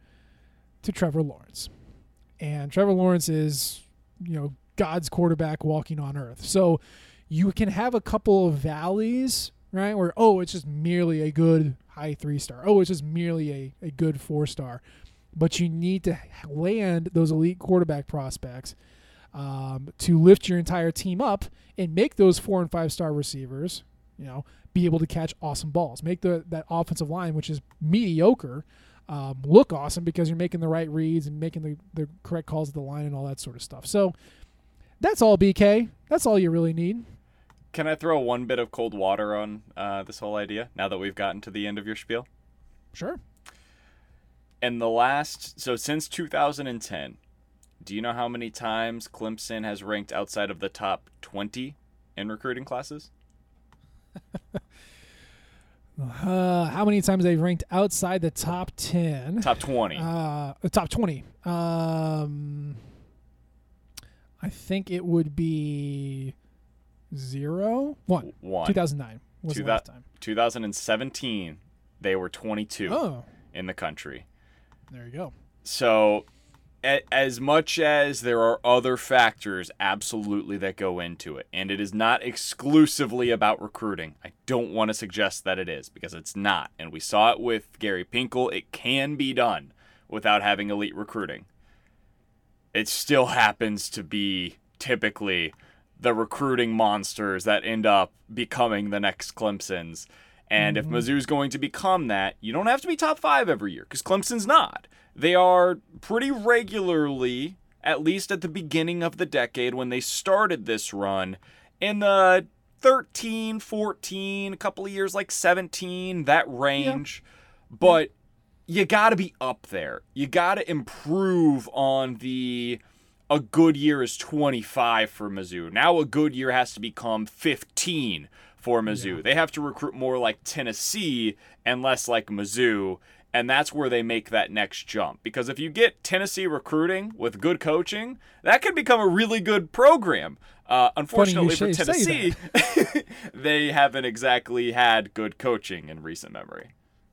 Speaker 1: to Trevor Lawrence. And Trevor Lawrence is, you know, God's quarterback walking on earth. So you can have a couple of valleys, right? Where oh, it's just merely a good high three star. Oh, it's just merely a a good four star. but you need to land those elite quarterback prospects um, to lift your entire team up and make those four and five star receivers, you know, be able to catch awesome balls. Make the that offensive line, which is mediocre, um, look awesome because you're making the right reads and making the, the correct calls at the line and all that sort of stuff. So that's all, B K. That's all you really need.
Speaker 2: Can I throw one bit of cold water on uh, this whole idea now that we've gotten to the end of your spiel?
Speaker 1: Sure.
Speaker 2: In the last, so since two thousand ten, do you know how many times Clemson has ranked outside of the top twenty in recruiting classes?
Speaker 1: uh, how many times they've ranked outside the top ten?
Speaker 2: Top twenty.
Speaker 1: Uh, the top twenty. Um, I think it would be zero. One.
Speaker 2: One.
Speaker 1: two thousand nine was
Speaker 2: Two
Speaker 1: the last time.
Speaker 2: two thousand seventeen, they were twenty-two
Speaker 1: Oh,
Speaker 2: in the country.
Speaker 1: there you go.
Speaker 2: So, a- as much as there are other factors absolutely that go into it, and it is not exclusively about recruiting. I don't want to suggest that it is, because it's not. And we saw it with Gary Pinkel. It can be done without having elite recruiting. It still happens to be typically the recruiting monsters that end up becoming the next Clemsons. And
Speaker 1: Mm-hmm.
Speaker 2: if Mizzou's going to become that, you don't have to be top five every year, because Clemson's not. They are pretty regularly, at least at the beginning of the decade when they started this run, in the thirteen, fourteen, a couple of years like seventeen, that range. Yeah. But you got to be up there. You got to improve on the... A good year is twenty-five for Mizzou. Now a good year has to become fifteen for Mizzou. Yeah. They have to recruit more like Tennessee and less like Mizzou, and that's where they make that next jump. Because if you get Tennessee recruiting with good coaching, that could become a really good program. Uh, unfortunately for Tennessee, they haven't exactly had good coaching in recent memory.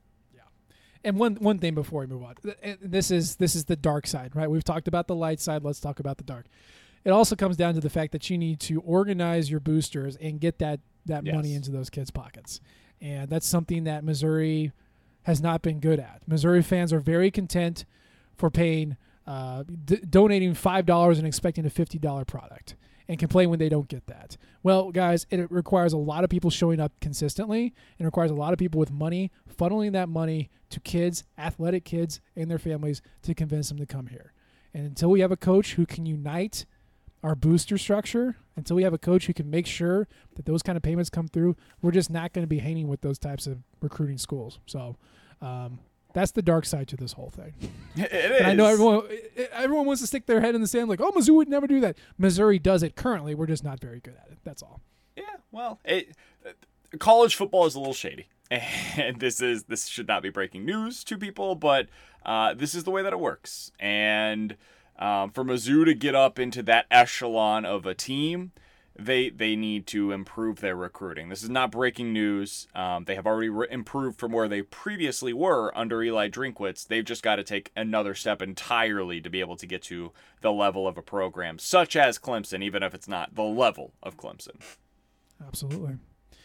Speaker 1: And one one thing before we move on, this is this is the dark side, right? We've talked about the light side. Let's talk about the dark. It also comes down to the fact that you need to organize your boosters and get that that
Speaker 2: yes.
Speaker 1: money into those kids' pockets, and that's something that Missouri has not been good at. Missouri fans are very content for paying, uh, d- donating five dollars and expecting a fifty dollar product, and complain when they don't get that. Well, guys, it requires a lot of people showing up consistently. It requires a lot of people with money funneling that money to kids, athletic kids, and their families to convince them to come here. And until we have a coach who can unite our booster structure, until we have a coach who can make sure that those kind of payments come through, we're just not going to be hanging with those types of recruiting schools. So um, that's the dark side to this whole thing.
Speaker 2: It is.
Speaker 1: And I know everyone everyone wants to stick their head in the sand like, oh, Mizzou would never do that. Missouri does it currently. We're just not very good at it. That's all.
Speaker 2: Yeah, well, it, college football is a little shady. And this is this should not be breaking news to people, but uh, this is the way that it works. And um, for Mizzou to get up into that echelon of a team, they they need to improve their recruiting. This is not breaking news. Um, they have already re- improved from where they previously were under Eli Drinkwitz. They've just got to take another step entirely to be able to get to the level of a program such as Clemson, even if it's not the level of Clemson.
Speaker 1: Absolutely.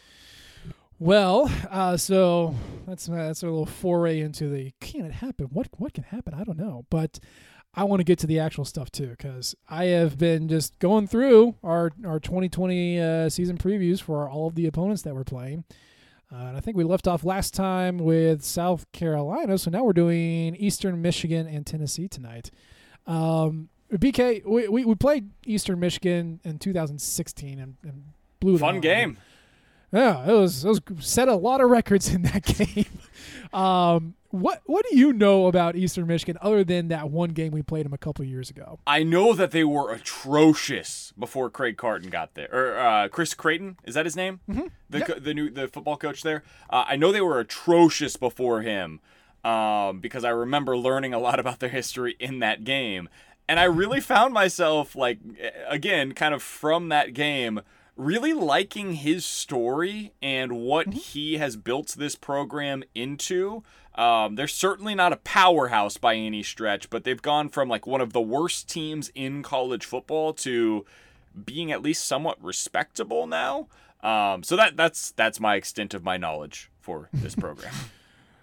Speaker 1: Well, uh, so that's that's a little foray into the can it happen? What what can happen? I don't know, but I want to get to the actual stuff too, because I have been just going through our our twenty twenty uh, season previews for all of the opponents that we're playing, uh, and I think we left off last time with South Carolina, so now we're doing Eastern Michigan and Tennessee tonight. Um, B K, we, we we played Eastern Michigan in two thousand sixteen and, and blew them
Speaker 2: Fun
Speaker 1: out.
Speaker 2: game.
Speaker 1: Yeah, it was, it was set a lot of records in that game. um, what what do you know about Eastern Michigan other than that one game we played them a couple years ago?
Speaker 2: I know that they were atrocious before Craig Carton got there, or uh, Chris Creighton, is that his name?
Speaker 1: Mm-hmm.
Speaker 2: The
Speaker 1: yep.
Speaker 2: co- the new the football coach there. Uh, I know they were atrocious before him, um, because I remember learning a lot about their history in that game, and I really found myself like again, kind of from that game, really liking his story and what mm-hmm. he has built this program into. Um, they're certainly not a powerhouse by any stretch, but they've gone from like one of the worst teams in college football to being at least somewhat respectable now. Um, so that that's that's my extent of my knowledge for this program.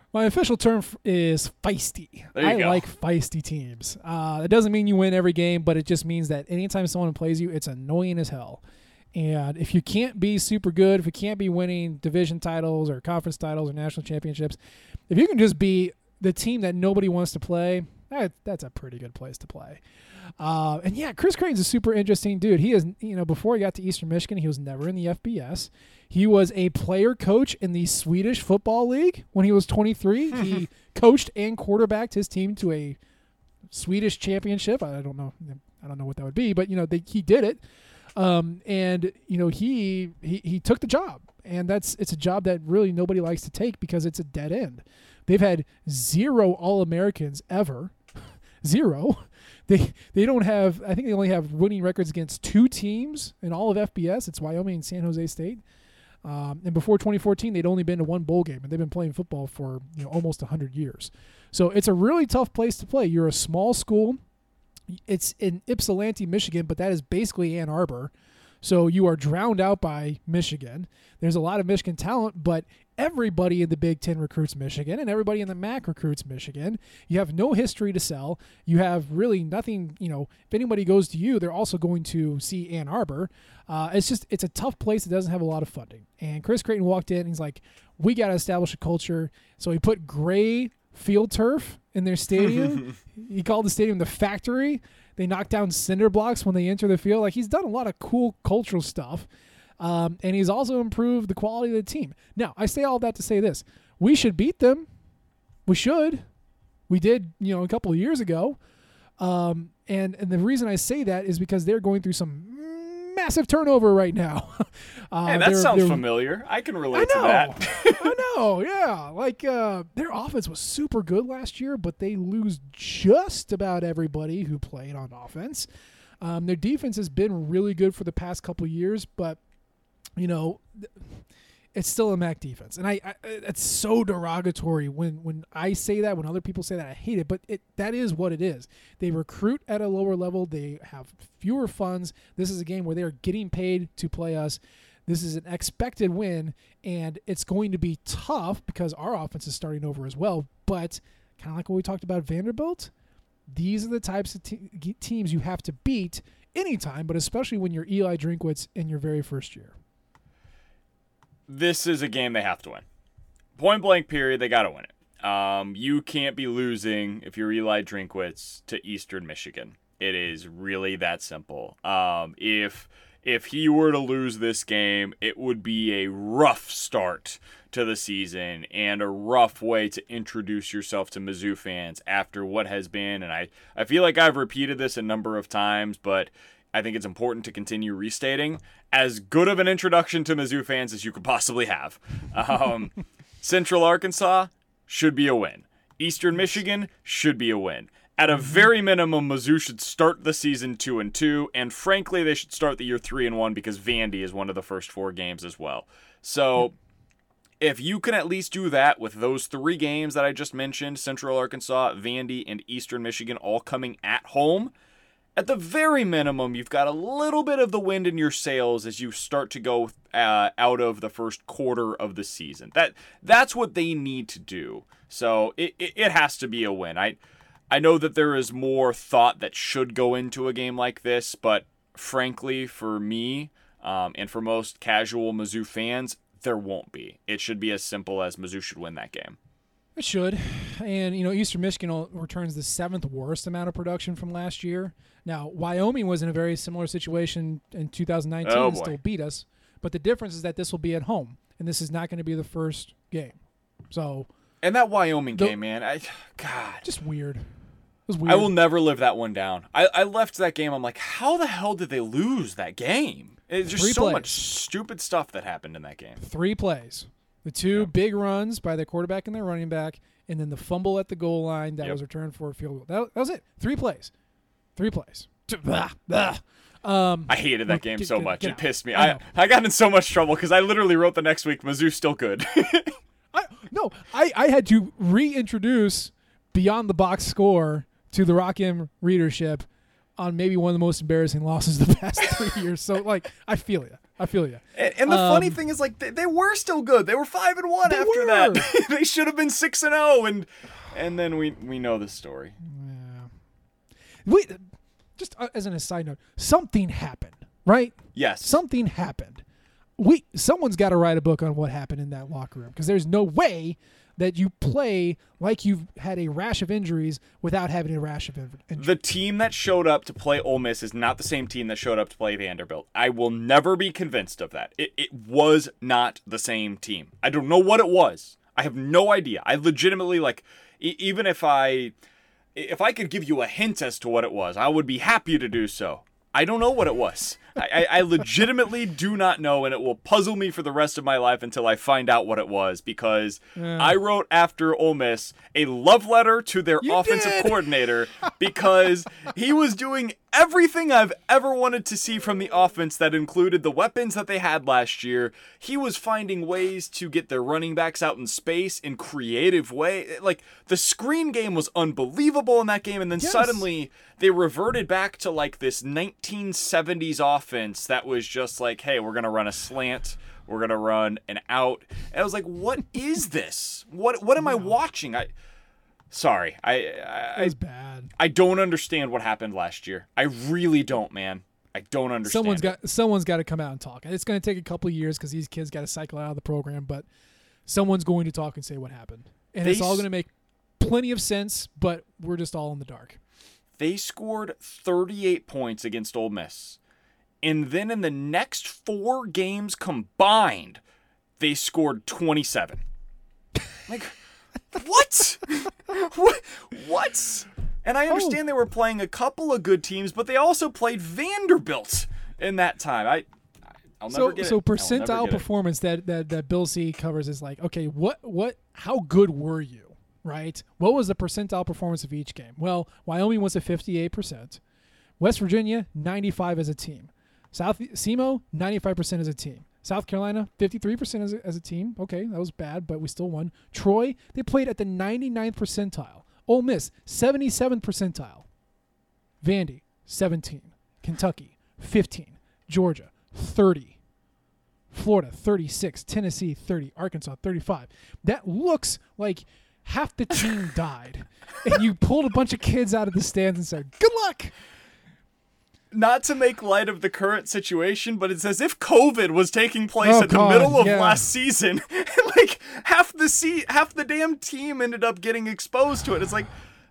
Speaker 1: My official term f- is feisty.
Speaker 2: There you
Speaker 1: I
Speaker 2: go.
Speaker 1: like feisty teams. Uh, it doesn't mean you win every game, but it just means that anytime someone plays you, it's annoying as hell. And if you can't be super good, if you can't be winning division titles or conference titles or national championships, if you can just be the team that nobody wants to play, that, that's a pretty good place to play. Uh, and yeah, Chris Creighton's a super interesting dude. He is, you know, before he got to Eastern Michigan, he was never in the F B S. He was a player coach in the Swedish Football League when he was twenty-three. He coached and quarterbacked his team to a Swedish championship. I don't know, I don't know what that would be, but you know, they, he did it. Um, and you know, he, he he took the job, and that's it's a job that really nobody likes to take because it's a dead end. They've had zero All-Americans ever, zero. They they don't have. I think they only have winning records against two teams in all of F B S. It's Wyoming and San Jose State. Um, and before twenty fourteen, they'd only been to one bowl game, and they've been playing football for you know almost one hundred years. So it's a really tough place to play. You're a small school. It's in Ypsilanti, Michigan, but that is basically Ann Arbor. So you are drowned out by Michigan. There's a lot of Michigan talent, but everybody in the Big Ten recruits Michigan, and everybody in the M A C recruits Michigan. You have no history to sell. You have really nothing, you know, if anybody goes to you, they're also going to see Ann Arbor. Uh, it's just, it's a tough place that doesn't have a lot of funding. And Chris Creighton walked in, and he's like, we got to establish a culture. So he put gray field turf in their stadium. He called the stadium the Factory. They knock down cinder blocks when they enter the field. Like, he's done a lot of cool cultural stuff. Um, and he's also improved the quality of the team. Now, I say all that to say this. We should beat them. We should. We did, you know, a couple of years ago. Um, and, and the reason I say that is because they're going through some massive turnover right now. uh,
Speaker 2: Hey, that
Speaker 1: they're-
Speaker 2: sounds
Speaker 1: they're-
Speaker 2: familiar. I can relate
Speaker 1: I
Speaker 2: to
Speaker 1: know.
Speaker 2: that.
Speaker 1: I know, yeah. Like, uh, their offense was super good last year, but they lose just about everybody who played on offense. Um, their defense has been really good for the past couple of years, but, you know, it's still a M A C defense. And I, I it's so derogatory when, when I say that, when other people say that, I hate it, but it that is what it is. They recruit at a lower level. They have fewer funds. This is a game where they're getting paid to play us. This is an expected win, and it's going to be tough because our offense is starting over as well. But kind of like what we talked about Vanderbilt, these are the types of te- teams you have to beat anytime, but especially when you're Eli Drinkwitz in your very first year.
Speaker 2: This is a game they have to win. Point blank period, they got to win it. Um, you can't be losing if you're Eli Drinkwitz to Eastern Michigan. It is really that simple. Um, if if he were to lose this game, it would be a rough start to the season and a rough way to introduce yourself to Mizzou fans after what has been, and I, I feel like I've repeated this a number of times, but I think it's important to continue restating, as good of an introduction to Mizzou fans as you could possibly have. Um, Central Arkansas should be a win. Eastern Michigan should be a win. At a very minimum, Mizzou should start the season two and two, and frankly, they should start the year three and one because Vandy is one of the first four games as well. So, if you can at least do that with those three games that I just mentioned, Central Arkansas, Vandy, and Eastern Michigan all coming at home, at the very minimum, you've got a little bit of the wind in your sails as you start to go uh, out of the first quarter of the season. That that's what they need to do. So it, it, it has to be a win. I I know that there is more thought that should go into a game like this, but frankly, for me um, and for most casual Mizzou fans, there won't be. It should be as simple as Mizzou should win that game.
Speaker 1: It should. And, you know, Eastern Michigan returns the seventh worst amount of production from last year. Now, Wyoming was in a very similar situation in two thousand nineteen
Speaker 2: Oh,
Speaker 1: and
Speaker 2: boy.
Speaker 1: still beat us. But the difference is that this will be at home, and this is not going to be the first game. So,
Speaker 2: And that Wyoming
Speaker 1: The-
Speaker 2: game, man, I God.
Speaker 1: just weird. It was weird.
Speaker 2: I will never live that one down. I, I left that game. I'm like, how the hell did they lose that game? It's just
Speaker 1: Three
Speaker 2: so
Speaker 1: plays.
Speaker 2: much stupid stuff that happened in that game.
Speaker 1: Three plays. The two
Speaker 2: Yeah.
Speaker 1: big runs by their quarterback and their running back, and then the fumble at the goal line that
Speaker 2: Yep.
Speaker 1: was returned for a field goal. That, that was it. Three plays. Three plays. Blah, blah. Um,
Speaker 2: I hated that game
Speaker 1: Get-
Speaker 2: so
Speaker 1: get-
Speaker 2: much.
Speaker 1: get
Speaker 2: It
Speaker 1: out.
Speaker 2: pissed me.
Speaker 1: I
Speaker 2: I,
Speaker 1: know.
Speaker 2: I got in so much trouble because I literally wrote the next week, Mizzou's still good.
Speaker 1: I, no, I, I had to reintroduce Beyond the Box Score to the Rock M readership on maybe one of the most embarrassing losses of the past three years. So, like, I feel you. I feel you.
Speaker 2: And, and the
Speaker 1: Um,
Speaker 2: funny thing is, like, they, they were still good. They were five and one
Speaker 1: They
Speaker 2: after
Speaker 1: were.
Speaker 2: that. They should have been six and zero, and and then we we know the story.
Speaker 1: Yeah. Wait, just uh, as an aside note, something happened, right?
Speaker 2: Yes.
Speaker 1: Something happened. We someone's got to write a book on what happened in that locker room because there's no way that you play like you've had a rash of injuries without having a rash of in- injuries.
Speaker 2: The team that showed up to play Ole Miss is not the same team that showed up to play Vanderbilt. I will never be convinced of that. It, it was not the same team. I don't know what it was. I have no idea. I legitimately, like, e- even if I, if I could give you a hint as to what it was, I would be happy to do so. I don't know what it was. I, I, I legitimately do not know, and it will puzzle me for the rest of my life until I find out what it was, because
Speaker 1: Yeah.
Speaker 2: I wrote after Ole Miss a love letter to their
Speaker 1: You
Speaker 2: offensive
Speaker 1: did.
Speaker 2: coordinator because he was doing everything I've ever wanted to see from the offense that included the weapons that they had last year. He was finding ways to get their running backs out in space in creative way. Like, the screen game was unbelievable in that game, and then
Speaker 1: Yes.
Speaker 2: suddenly they reverted back to like this nineteen seventies offense that was just like, hey, we're going to run a slant. We're going to run an out. And I was like, what is this? What what am I watching? I Sorry. I
Speaker 1: It
Speaker 2: I,
Speaker 1: was bad.
Speaker 2: I don't understand what happened last year. I really don't, man. I don't understand.
Speaker 1: Someone's
Speaker 2: it.
Speaker 1: got someone's got to come out and talk. And it's going to take a couple of years because these kids got to cycle out of the program, but someone's going to talk and say what happened. And
Speaker 2: They
Speaker 1: it's all
Speaker 2: s-
Speaker 1: going to make plenty of sense, but we're just all in the dark.
Speaker 2: They scored thirty-eight points against Ole Miss. And then in the next four games combined, they scored twenty-seven. Like, what? what? What? And I understand they were playing a couple of good teams, but they also played Vanderbilt in that time. I, I'll never
Speaker 1: So,
Speaker 2: get
Speaker 1: so
Speaker 2: it. I will never
Speaker 1: percentile
Speaker 2: get it.
Speaker 1: performance that, that that Bill C covers is like, okay, what what how good were you, right? What was the percentile performance of each game? Well, Wyoming was at fifty-eight percent, West Virginia ninety-five as a team, South S E M O ninety-five percent as a team, South Carolina fifty-three percent as a, as a team. Okay, that was bad, but we still won. Troy, they played at the ninety-ninth percentile. Ole Miss seventy-seventh percentile. Vandy seventeen, Kentucky fifteen, Georgia thirty, Florida thirty-six, Tennessee thirty, Arkansas thirty-five. That looks like half the team died, and you pulled a bunch of kids out of the stands and said, "Good luck."
Speaker 2: Not to make light of the current situation, but it's as if COVID was taking place
Speaker 1: Oh,
Speaker 2: at the
Speaker 1: God,
Speaker 2: middle of
Speaker 1: yeah.
Speaker 2: last season. And like half the se- half the damn team ended up getting exposed to it. It's like,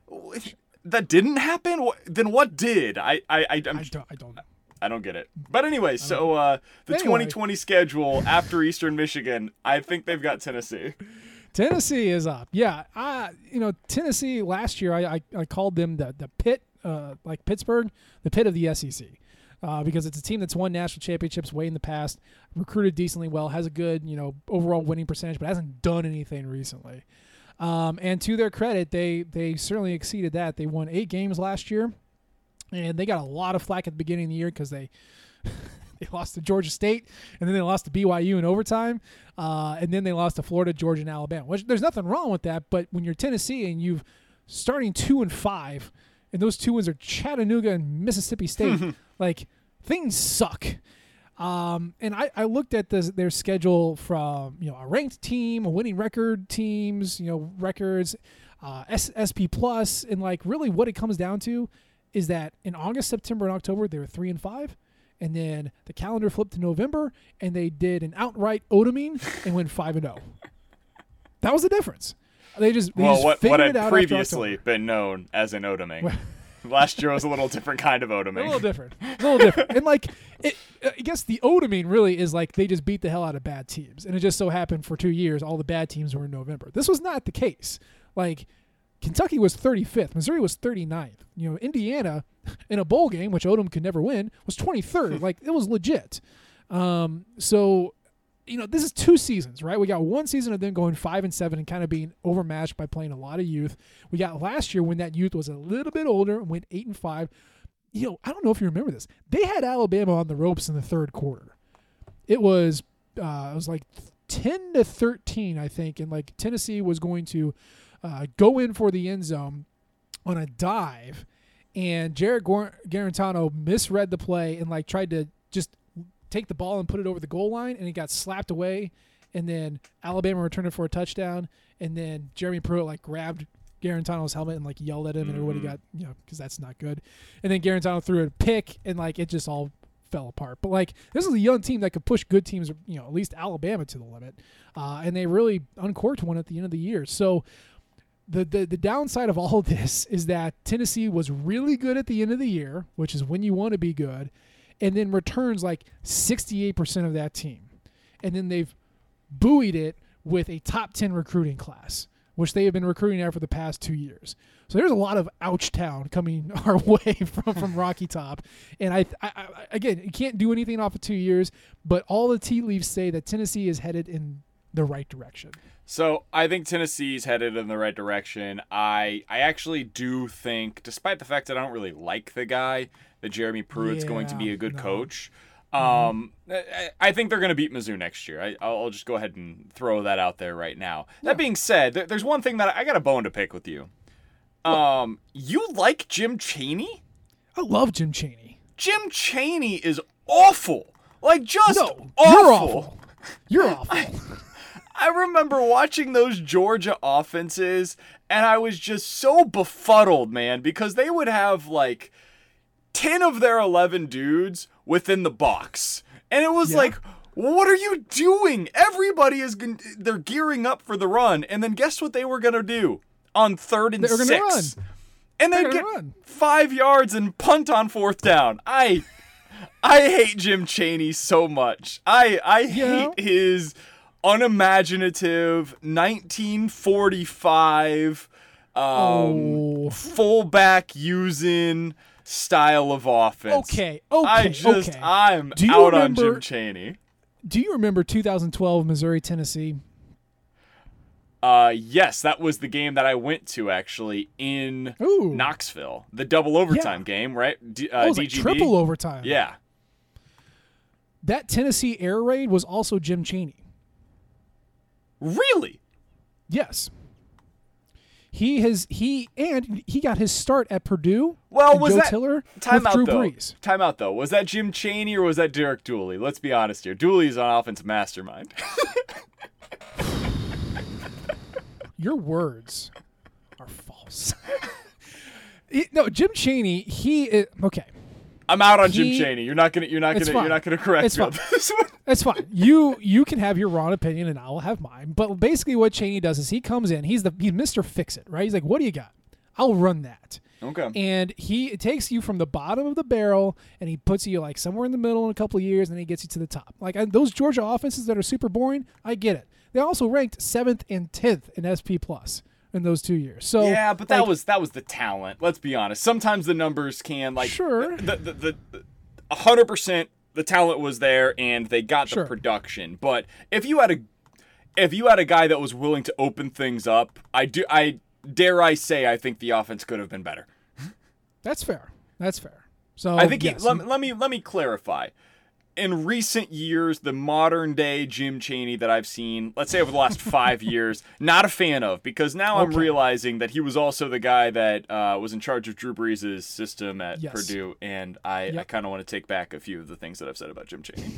Speaker 2: that didn't happen? Wh- Then what did? I I I, I'm,
Speaker 1: I don't. I don't.
Speaker 2: I don't get it. But anyway, so uh, the
Speaker 1: Anyway.
Speaker 2: twenty twenty schedule after Eastern Michigan, I think they've got Tennessee.
Speaker 1: Tennessee is up. Yeah, I you know Tennessee last year I I, I called them the the pit uh, like Pittsburgh, the pit of the S E C. Uh, because it's a team that's won national championships way in the past, recruited decently well, has a good you know overall winning percentage, but hasn't done anything recently. Um, and to their credit, they they certainly exceeded that. They won eight games last year, and they got a lot of flack at the beginning of the year because they they lost to Georgia State, and then they lost to B Y U in overtime, uh, and then they lost to Florida, Georgia, and Alabama. Which there's nothing wrong with that, but when you're Tennessee and you've starting two and five, and those two wins are Chattanooga and Mississippi State, like things suck. Um, and I, I looked at this, their schedule from, you know, a ranked team, a winning record teams, you know, records, uh, S- SP plus, and like really what it comes down to is that in August, September, and October, they were three and five. And then the calendar flipped to November and they did an outright Odomine and went five and oh. That was the difference. They just, they
Speaker 2: Well,
Speaker 1: just
Speaker 2: what,
Speaker 1: figured
Speaker 2: what
Speaker 1: it
Speaker 2: had
Speaker 1: out
Speaker 2: previously
Speaker 1: after
Speaker 2: been known as an Odoming.
Speaker 1: Well-
Speaker 2: Last year was a little different kind of
Speaker 1: A little
Speaker 2: Odoming.
Speaker 1: different. A little different. And like, it, I guess the Odomine really is like they just beat the hell out of bad teams. And it just so happened for two years, all the bad teams were in November. This was not the case. Like, Kentucky was thirty-fifth. Missouri was thirty-ninth. You know, Indiana in a bowl game, which Odom could never win, was twenty-third. Like, it was legit. Um, so, you know, this is two seasons, right? We got one season of them going five and seven and kind of being overmatched by playing a lot of youth. We got last year when that youth was a little bit older and went eight and five. You know, I don't know if you remember this. They had Alabama on the ropes in the third quarter. It was uh, it was like ten to thirteen, I think, and like Tennessee was going to uh, go in for the end zone on a dive, and Jared Gar- Garantano misread the play and like tried to just take the ball and put it over the goal line, and it got slapped away, and then Alabama returned it for a touchdown, and then Jeremy Pruitt like grabbed Garantano's helmet and like yelled at him, and everybody got, you know, because that's not good. And then Garantano threw a pick, and like it just all fell apart. But like this is a young team that could push good teams, you know, at least Alabama to the limit, uh, and they really uncorked one at the end of the year. So the, the the downside of all of this is that Tennessee was really good at the end of the year, which is when you want to be good, and then returns like sixty-eight percent of that team, and then they've buoyed it with a top ten recruiting class, which they have been recruiting at for the past two years. So there's a lot of ouch town coming our way from, from Rocky Top. And I, I, I, again, you can't do anything off of two years, but all the tea leaves say that Tennessee is headed in the right direction.
Speaker 2: So I think Tennessee's headed in the right direction. I I actually do think, despite the fact that I don't really like the guy, that Jeremy Pruitt's
Speaker 1: Yeah,
Speaker 2: going to be a good
Speaker 1: no.
Speaker 2: coach. Um, I, I think they're going to beat Mizzou next year. I, I'll just go ahead and throw that out there right now.
Speaker 1: Yeah.
Speaker 2: That being said, there, there's one thing that I, I got a bone to pick with you. Um, you like Jim Chaney?
Speaker 1: I love Jim Chaney.
Speaker 2: Jim Chaney is awful. Like, just
Speaker 1: No,
Speaker 2: awful.
Speaker 1: you're awful. You're awful.
Speaker 2: I remember watching those Georgia offenses, and I was just so befuddled, man, because they would have, like, ten of their eleven dudes within the box. And it was
Speaker 1: Yeah.
Speaker 2: like, what are you doing? Everybody is going they're gearing up for the run. And then guess what they were going to do on third and
Speaker 1: They were gonna
Speaker 2: six?
Speaker 1: run.
Speaker 2: And
Speaker 1: They're
Speaker 2: then
Speaker 1: gonna
Speaker 2: get
Speaker 1: run.
Speaker 2: five yards and punt on fourth down. I I hate Jim Chaney so much. I I
Speaker 1: Yeah.
Speaker 2: hate his unimaginative nineteen forty-five um,
Speaker 1: Oh.
Speaker 2: fullback using style of offense.
Speaker 1: Okay, okay,
Speaker 2: I just
Speaker 1: okay.
Speaker 2: I'm
Speaker 1: Do you
Speaker 2: out on
Speaker 1: remember-
Speaker 2: Jim Chaney.
Speaker 1: Do you remember two thousand twelve Missouri, Tennessee?
Speaker 2: Uh, yes, that was the game that I went to actually in
Speaker 1: Ooh.
Speaker 2: Knoxville, the double overtime
Speaker 1: Yeah.
Speaker 2: game, right? D- uh,
Speaker 1: Oh, it was
Speaker 2: D
Speaker 1: like
Speaker 2: G B.
Speaker 1: triple overtime.
Speaker 2: Yeah.
Speaker 1: That Tennessee air raid was also Jim Chaney.
Speaker 2: Really?
Speaker 1: Yes. He has he and he got his start at Purdue.
Speaker 2: Well,
Speaker 1: and
Speaker 2: was
Speaker 1: Joe
Speaker 2: that
Speaker 1: Tiller
Speaker 2: time
Speaker 1: with
Speaker 2: out
Speaker 1: Drew
Speaker 2: though?
Speaker 1: Brees.
Speaker 2: Time out though. Was that Jim Chaney or was that Derek Dooley? Let's be honest here. Dooley's an offensive mastermind.
Speaker 1: Your words are false. It- no, Jim Chaney. He is, okay.
Speaker 2: I'm out on
Speaker 1: He-
Speaker 2: Jim Chaney. You're not gonna. You're not
Speaker 1: It's
Speaker 2: gonna. You're
Speaker 1: fine.
Speaker 2: not gonna correct
Speaker 1: It's
Speaker 2: me on
Speaker 1: fine.
Speaker 2: this one.
Speaker 1: That's fine. You you can have your wrong opinion and I'll have mine. But basically, what Chaney does is he comes in. He's the he's Mister Fix It, right? He's like, what do you got? I'll run that.
Speaker 2: Okay.
Speaker 1: And he takes you from the bottom of the barrel and he puts you like somewhere in the middle in a couple of years, and then he gets you to the top. Like I, those Georgia offenses that are super boring, I get it. They also ranked seventh and tenth in S P plus in those two years. So
Speaker 2: Yeah, but that
Speaker 1: like,
Speaker 2: was that was the talent. Let's be honest. Sometimes the numbers can like
Speaker 1: Sure.
Speaker 2: the the the a hundred percent the talent was there and they got the
Speaker 1: Sure.
Speaker 2: production. But if you had a if you had a guy that was willing to open things up, I do I dare I say I think the offense could have been better.
Speaker 1: that's fair. That's fair. So
Speaker 2: I think
Speaker 1: yes,
Speaker 2: he, let, me- let me let me clarify. In recent years, the modern day Jim Chaney that I've seen, let's say over the last five years, not a fan of, because now I'm
Speaker 1: Okay.
Speaker 2: realizing that he was also the guy that uh, was in charge of Drew Brees' system at
Speaker 1: Yes.
Speaker 2: Purdue, and I, I
Speaker 1: Yep.
Speaker 2: kind of want to take back a few of the things that I've said about Jim Chaney.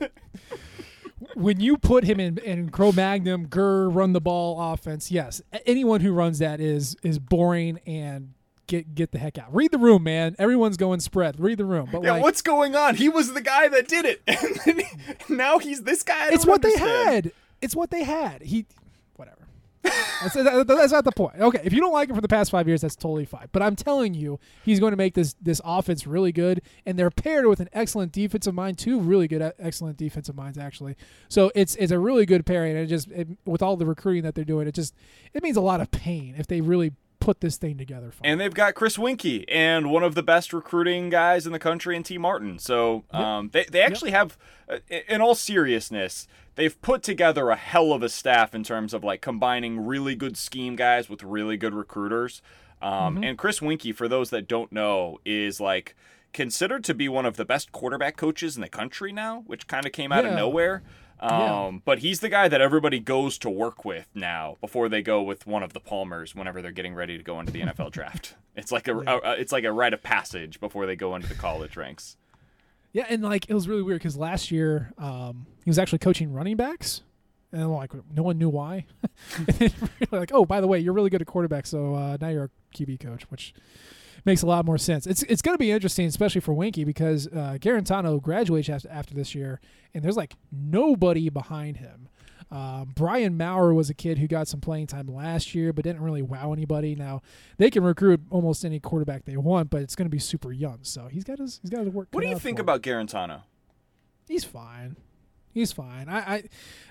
Speaker 1: when you put him in in Cro-Magnon, Gurr, run the ball offense, yes, a- anyone who runs that is is boring and get get the heck out. Read the room, man. Everyone's going spread. Read the room. But
Speaker 2: Yeah,
Speaker 1: like,
Speaker 2: what's going on? He was the guy that did it, and then he- now he's this guy. I
Speaker 1: it's
Speaker 2: don't
Speaker 1: what they
Speaker 2: understand.
Speaker 1: had. It's what they had. He, whatever. That's, that- that's not the point. Okay, if you don't like him for the past five years, that's totally fine. But I'm telling you, he's going to make this this offense really good, and they're paired with an excellent defensive mind. Two really good, excellent defensive minds actually. So it's it's a really good pairing, and it just it, with all the recruiting that they're doing, it just it means a lot of pain if they really put this thing together. For
Speaker 2: And they've got Chris Winkie and one of the best recruiting guys in the country in T. Martin. So um, they, they actually have, uh, in all seriousness, they've put together a hell of a staff in terms of like combining really good scheme guys with really good recruiters. Um,
Speaker 1: Mm-hmm.
Speaker 2: And Chris Winkie, for those that don't know, is like considered to be one of the best quarterback coaches in the country now, which kind of came out of
Speaker 1: Yeah.
Speaker 2: nowhere. Um,
Speaker 1: Yeah.
Speaker 2: But he's the guy that everybody goes to work with now before they go with one of the Palmers whenever they're getting ready to go into the N F L draft. It's like a, a, a it's like a rite of passage before they go into the college ranks.
Speaker 1: Yeah, and like it was really weird because last year um, he was actually coaching running backs, and like no one knew why. And then we're like, oh, by the way, you're really good at quarterback, so uh, now you're a Q B coach, which makes a lot more sense. It's it's going to be interesting, especially for Winky, because uh, Garantano graduates after after this year, and there's like nobody behind him. Um, Brian Maurer was a kid who got some playing time last year, but didn't really wow anybody. Now they can recruit almost any quarterback they want, but it's going to be super young. So he's got his he's got his work.
Speaker 2: What do you
Speaker 1: cut out
Speaker 2: think
Speaker 1: for him.
Speaker 2: about Garantano?
Speaker 1: He's fine. He's fine. I, I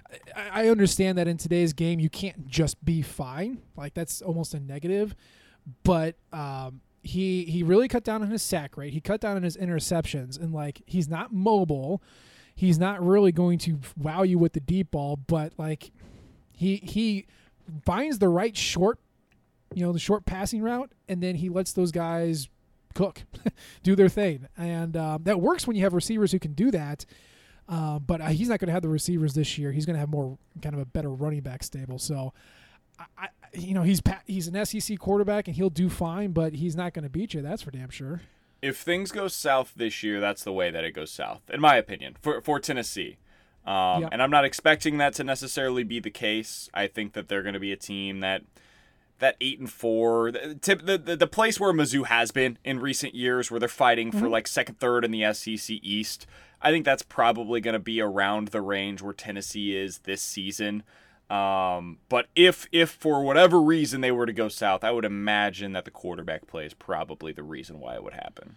Speaker 1: I understand that in today's game you can't just be fine. Like that's almost a negative. But um, he he really cut down on his sack rate. He cut down on his interceptions, and like he's not mobile. He's not really going to wow you with the deep ball, but like he he finds the right short, you know, the short passing route, and then he lets those guys cook, do their thing, and um, that works when you have receivers who can do that. Uh, but uh, he's not going to have the receivers this year. He's going to have more kind of a better running back stable. So, I, I you know, he's he's an S E C quarterback and he'll do fine, but he's not going to beat you. That's for damn sure.
Speaker 2: If things go south this year, that's the way that it goes south, in my opinion, for for Tennessee. Um,
Speaker 1: Yep.
Speaker 2: And I'm not expecting that to necessarily be the case. I think that they're going to be a team that that eight and four, the, the the the place where Mizzou has been in recent years, where they're fighting for like second, third in the S E C East. I think that's probably going to be around the range where Tennessee is this season. Um, but if if for whatever reason they were to go south, I would imagine that the quarterback play is probably the reason why it would happen.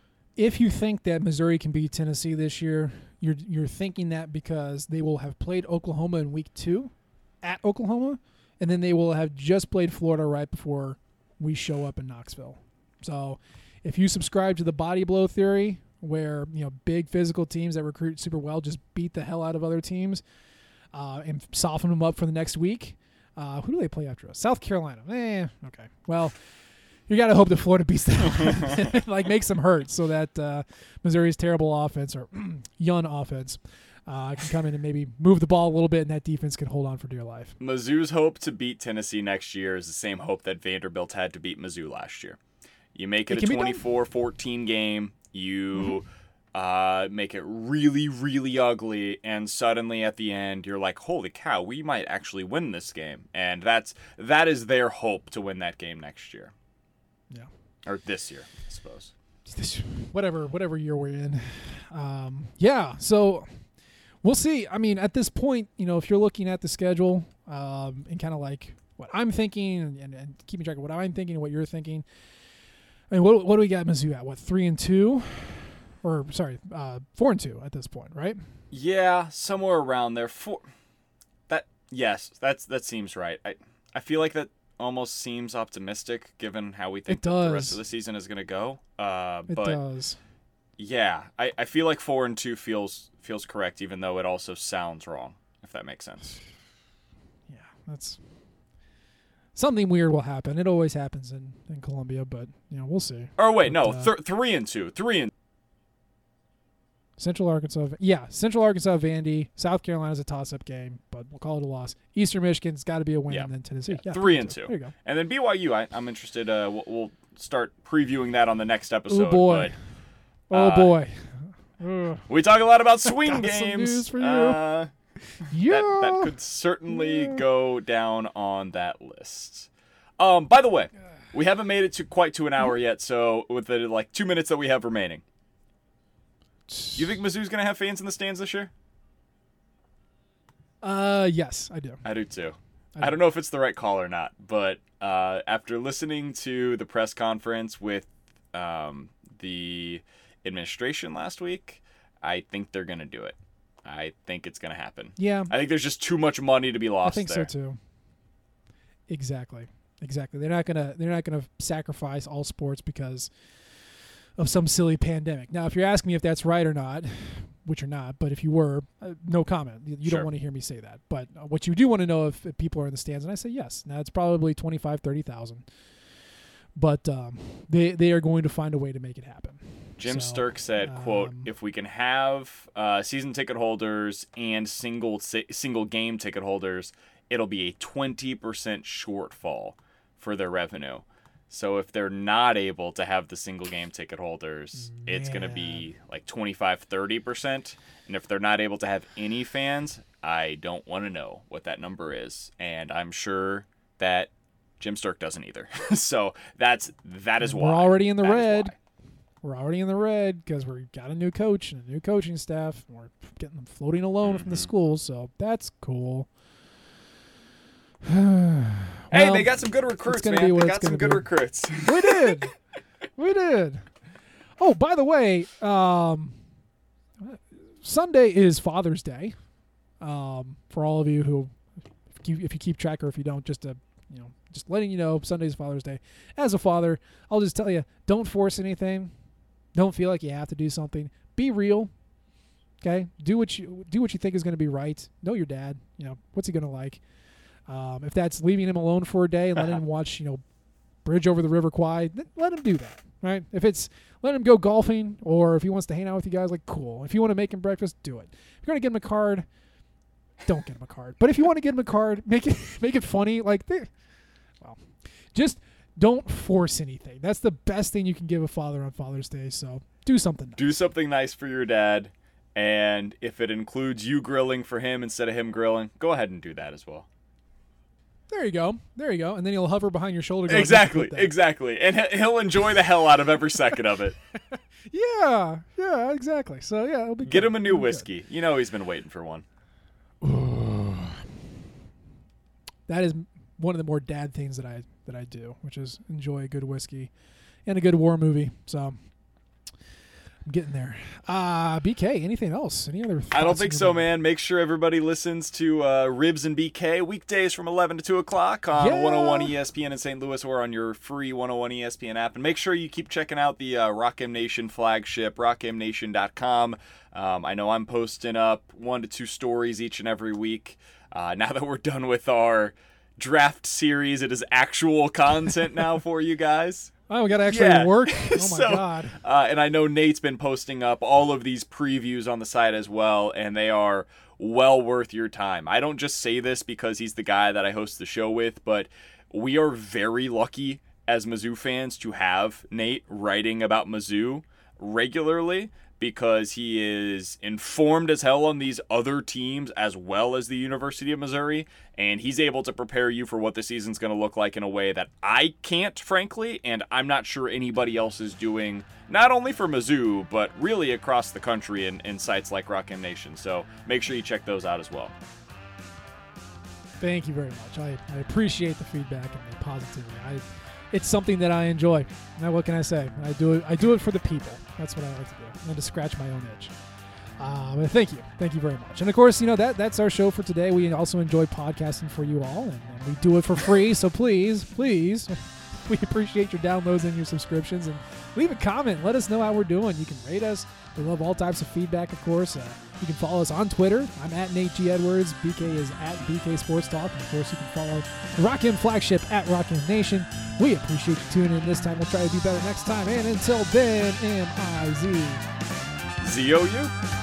Speaker 1: If you think that Missouri can beat Tennessee this year, you're you're thinking that because they will have played Oklahoma in week two at Oklahoma, and then they will have just played Florida right before we show up in Knoxville. So if you subscribe to the body blow theory, where you know big physical teams that recruit super well just beat the hell out of other teams, Uh, and soften them up for the next week. Uh, who do they play after us? South Carolina. Eh, okay. Well, you got to hope that Florida beats them. Like, makes them hurt so that uh, Missouri's terrible offense or young offense uh, can come in and maybe move the ball a little bit, and that defense can hold on for dear life.
Speaker 2: Mizzou's hope to beat Tennessee next year is the same hope that Vanderbilt had to beat Mizzou last year. You make it,
Speaker 1: It
Speaker 2: a
Speaker 1: can be done.
Speaker 2: twenty-four fourteen game. You... Uh, make it really, really ugly, and suddenly at the end you're like, "Holy cow, we might actually win this game!" And that's that is their hope to win that game next year.
Speaker 1: Yeah,
Speaker 2: or this year, I suppose.
Speaker 1: Whatever, whatever year we're in. Um, yeah, so we'll see. I mean, at this point, you know, if you're looking at the schedule um, and kind of like what I'm thinking and, and, and keeping track of what I'm thinking and what you're thinking. I mean, what what do we got Mizzou at? What, three and two? Or sorry, uh, four and two at this point, right?
Speaker 2: Yeah, somewhere around there. Four. That yes, that's that seems right. I I feel like that almost seems optimistic given how we think
Speaker 1: It
Speaker 2: that
Speaker 1: does.
Speaker 2: the rest of the season is going to go. Uh,
Speaker 1: It
Speaker 2: but
Speaker 1: does.
Speaker 2: yeah, I, I feel like four and two feels feels correct, even though it also sounds wrong. If that makes sense.
Speaker 1: Yeah, that's something weird will happen. It always happens in, in Columbia, but you know we'll see.
Speaker 2: Or wait,
Speaker 1: But,
Speaker 2: no,
Speaker 1: uh,
Speaker 2: th- three and two, three and.
Speaker 1: Central Arkansas, yeah, Central Arkansas, Vandy, South Carolina's a toss-up game, but we'll call it a loss. Eastern Michigan's got to be a win,
Speaker 2: Yeah.
Speaker 1: and then Tennessee, yeah,
Speaker 2: Three and two.
Speaker 1: There you go.
Speaker 2: And then B Y U, I, I'm interested. Uh, we'll, we'll start previewing that on the next episode.
Speaker 1: Oh boy,
Speaker 2: but,
Speaker 1: oh
Speaker 2: uh,
Speaker 1: boy. Ugh.
Speaker 2: we talk a lot about swing
Speaker 1: Got some
Speaker 2: games.
Speaker 1: news for you.
Speaker 2: Uh,
Speaker 1: Yeah,
Speaker 2: that, that could certainly
Speaker 1: Yeah.
Speaker 2: go down on that list. Um, by the way, we haven't made it to quite to an hour yet, so with the like two minutes that we have remaining, do you think Mizzou's gonna have fans in the stands this year?
Speaker 1: Uh, yes, I do.
Speaker 2: I do too.
Speaker 1: I do.
Speaker 2: I don't know if it's the right call or not, but uh, after listening to the press conference with um, the administration last week, I think they're gonna do it. I think it's gonna happen.
Speaker 1: Yeah,
Speaker 2: I think there's just too much money to be
Speaker 1: I
Speaker 2: lost
Speaker 1: think
Speaker 2: there.
Speaker 1: so too. Exactly, exactly. They're not gonna they're not gonna sacrifice all sports because of some silly pandemic. Now, if you're asking me if that's right or not, which you're not, but if you were, uh, no comment. You, you
Speaker 2: Sure.
Speaker 1: don't want to hear me say that. But uh, what you do want to know if, if people are in the stands, and I say yes. Now, it's probably twenty-five, thirty thousand. But um, they they are going to find a way to make it happen.
Speaker 2: Jim
Speaker 1: So,
Speaker 2: Sturk said, quote,
Speaker 1: um,
Speaker 2: if we can have uh, season ticket holders and single si- single game ticket holders, it'll be a twenty percent shortfall for their revenue. So if they're not able to have the single game ticket holders,
Speaker 1: Man.
Speaker 2: it's going to be like twenty-five, thirty percent. And if they're not able to have any fans, I don't want to know what that number is. And I'm sure that Jim Sterk doesn't either. So that's that is why.
Speaker 1: We're already in the
Speaker 2: That is
Speaker 1: red.
Speaker 2: why.
Speaker 1: We're already in the red because we've got a new coach and a new coaching staff. And we're getting them floating a loan mm-hmm. from the school, so that's cool.
Speaker 2: Well, hey, they got some good recruits, man. They got some good
Speaker 1: be.
Speaker 2: recruits.
Speaker 1: We did. We did. Oh, by the way, um, Sunday is Father's Day. Um, for all of you who, if you, if you keep track or if you don't, just to, you know, just letting you know, Sunday is Father's Day. As a father, I'll just tell you, don't force anything. Don't feel like you have to do something. Be real. Okay? Do what you do what you think is going to be right. Know your dad. You know, what's he going to like? Um, if that's leaving him alone for a day and letting him watch, you know, Bridge Over the River Kwai, then let him do that, right? If it's let him go golfing, or if he wants to hang out with you guys, like, cool. If you want to make him breakfast, do it. If you're going to get him a card, don't get him a card. But if you want to get him a card, make it make it funny. Like, well, just don't force anything. That's the best thing you can give a father on Father's Day. So do something nice.
Speaker 2: Do something nice for your dad. And if it includes you grilling for him instead of him grilling, go ahead and do that as well.
Speaker 1: There you go. There you go. And then he'll hover behind your shoulder. Going,
Speaker 2: exactly. Exactly. And he'll enjoy the hell out of every second of it.
Speaker 1: yeah. Yeah, exactly. So, yeah, it'll be
Speaker 2: Get
Speaker 1: good.
Speaker 2: him a new whiskey. Good. You know he's been waiting for one.
Speaker 1: That is one of the more dad things that I that I do, which is enjoy a good whiskey and a good war movie. So I'm getting there. Uh, B K, anything else? Any other thoughts?
Speaker 2: I don't think so, man. Make sure everybody listens to uh, Ribs and B K weekdays from eleven to two o'clock on
Speaker 1: yeah.
Speaker 2: one oh one E S P N in Saint Louis or on your free one oh one E S P N app. And make sure you keep checking out the uh, Rock M Nation flagship, rock m nation dot com. Um, I know I'm posting up one to two stories each and every week. Uh, now that we're done with our draft series, it is actual content now for you guys.
Speaker 1: Oh, we got to actually
Speaker 2: yeah.
Speaker 1: work? Oh, my
Speaker 2: so,
Speaker 1: God.
Speaker 2: Uh, and I know Nate's been posting up all of these previews on the site as well, and they are well worth your time. I don't just say this because he's the guy that I host the show with, but we are very lucky as Mizzou fans to have Nate writing about Mizzou regularly, because he is informed as hell on these other teams as well as the University of Missouri, and he's able to prepare you for what the season's going to look like in a way that I can't, frankly, and I'm not sure anybody else is doing, not only for Mizzou, but really across the country in, in sites like Rock M Nation. So make sure you check those out as well.
Speaker 1: Thank you very much. I, I appreciate the feedback and the positivity. I, it's something that I enjoy. Now, what can I say? I do it. I do it for the people. That's what I like to do. And to scratch my own itch. Uh, but thank you, thank you very much. And of course, you know that that's our show for today. We also enjoy podcasting for you all, and, and we do it for free. So please, please, we appreciate your downloads and your subscriptions. And leave a comment. Let us know how we're doing. You can rate us. We love all types of feedback, of course. Uh, you can follow us on Twitter. I'm at Nate G. Edwards. B K is at B K Sports Talk. And of course, you can follow the Rock M flagship at Rock M Nation. We appreciate you tuning in this time. We'll try to do better next time. And until then, M I Z.
Speaker 2: Z O U.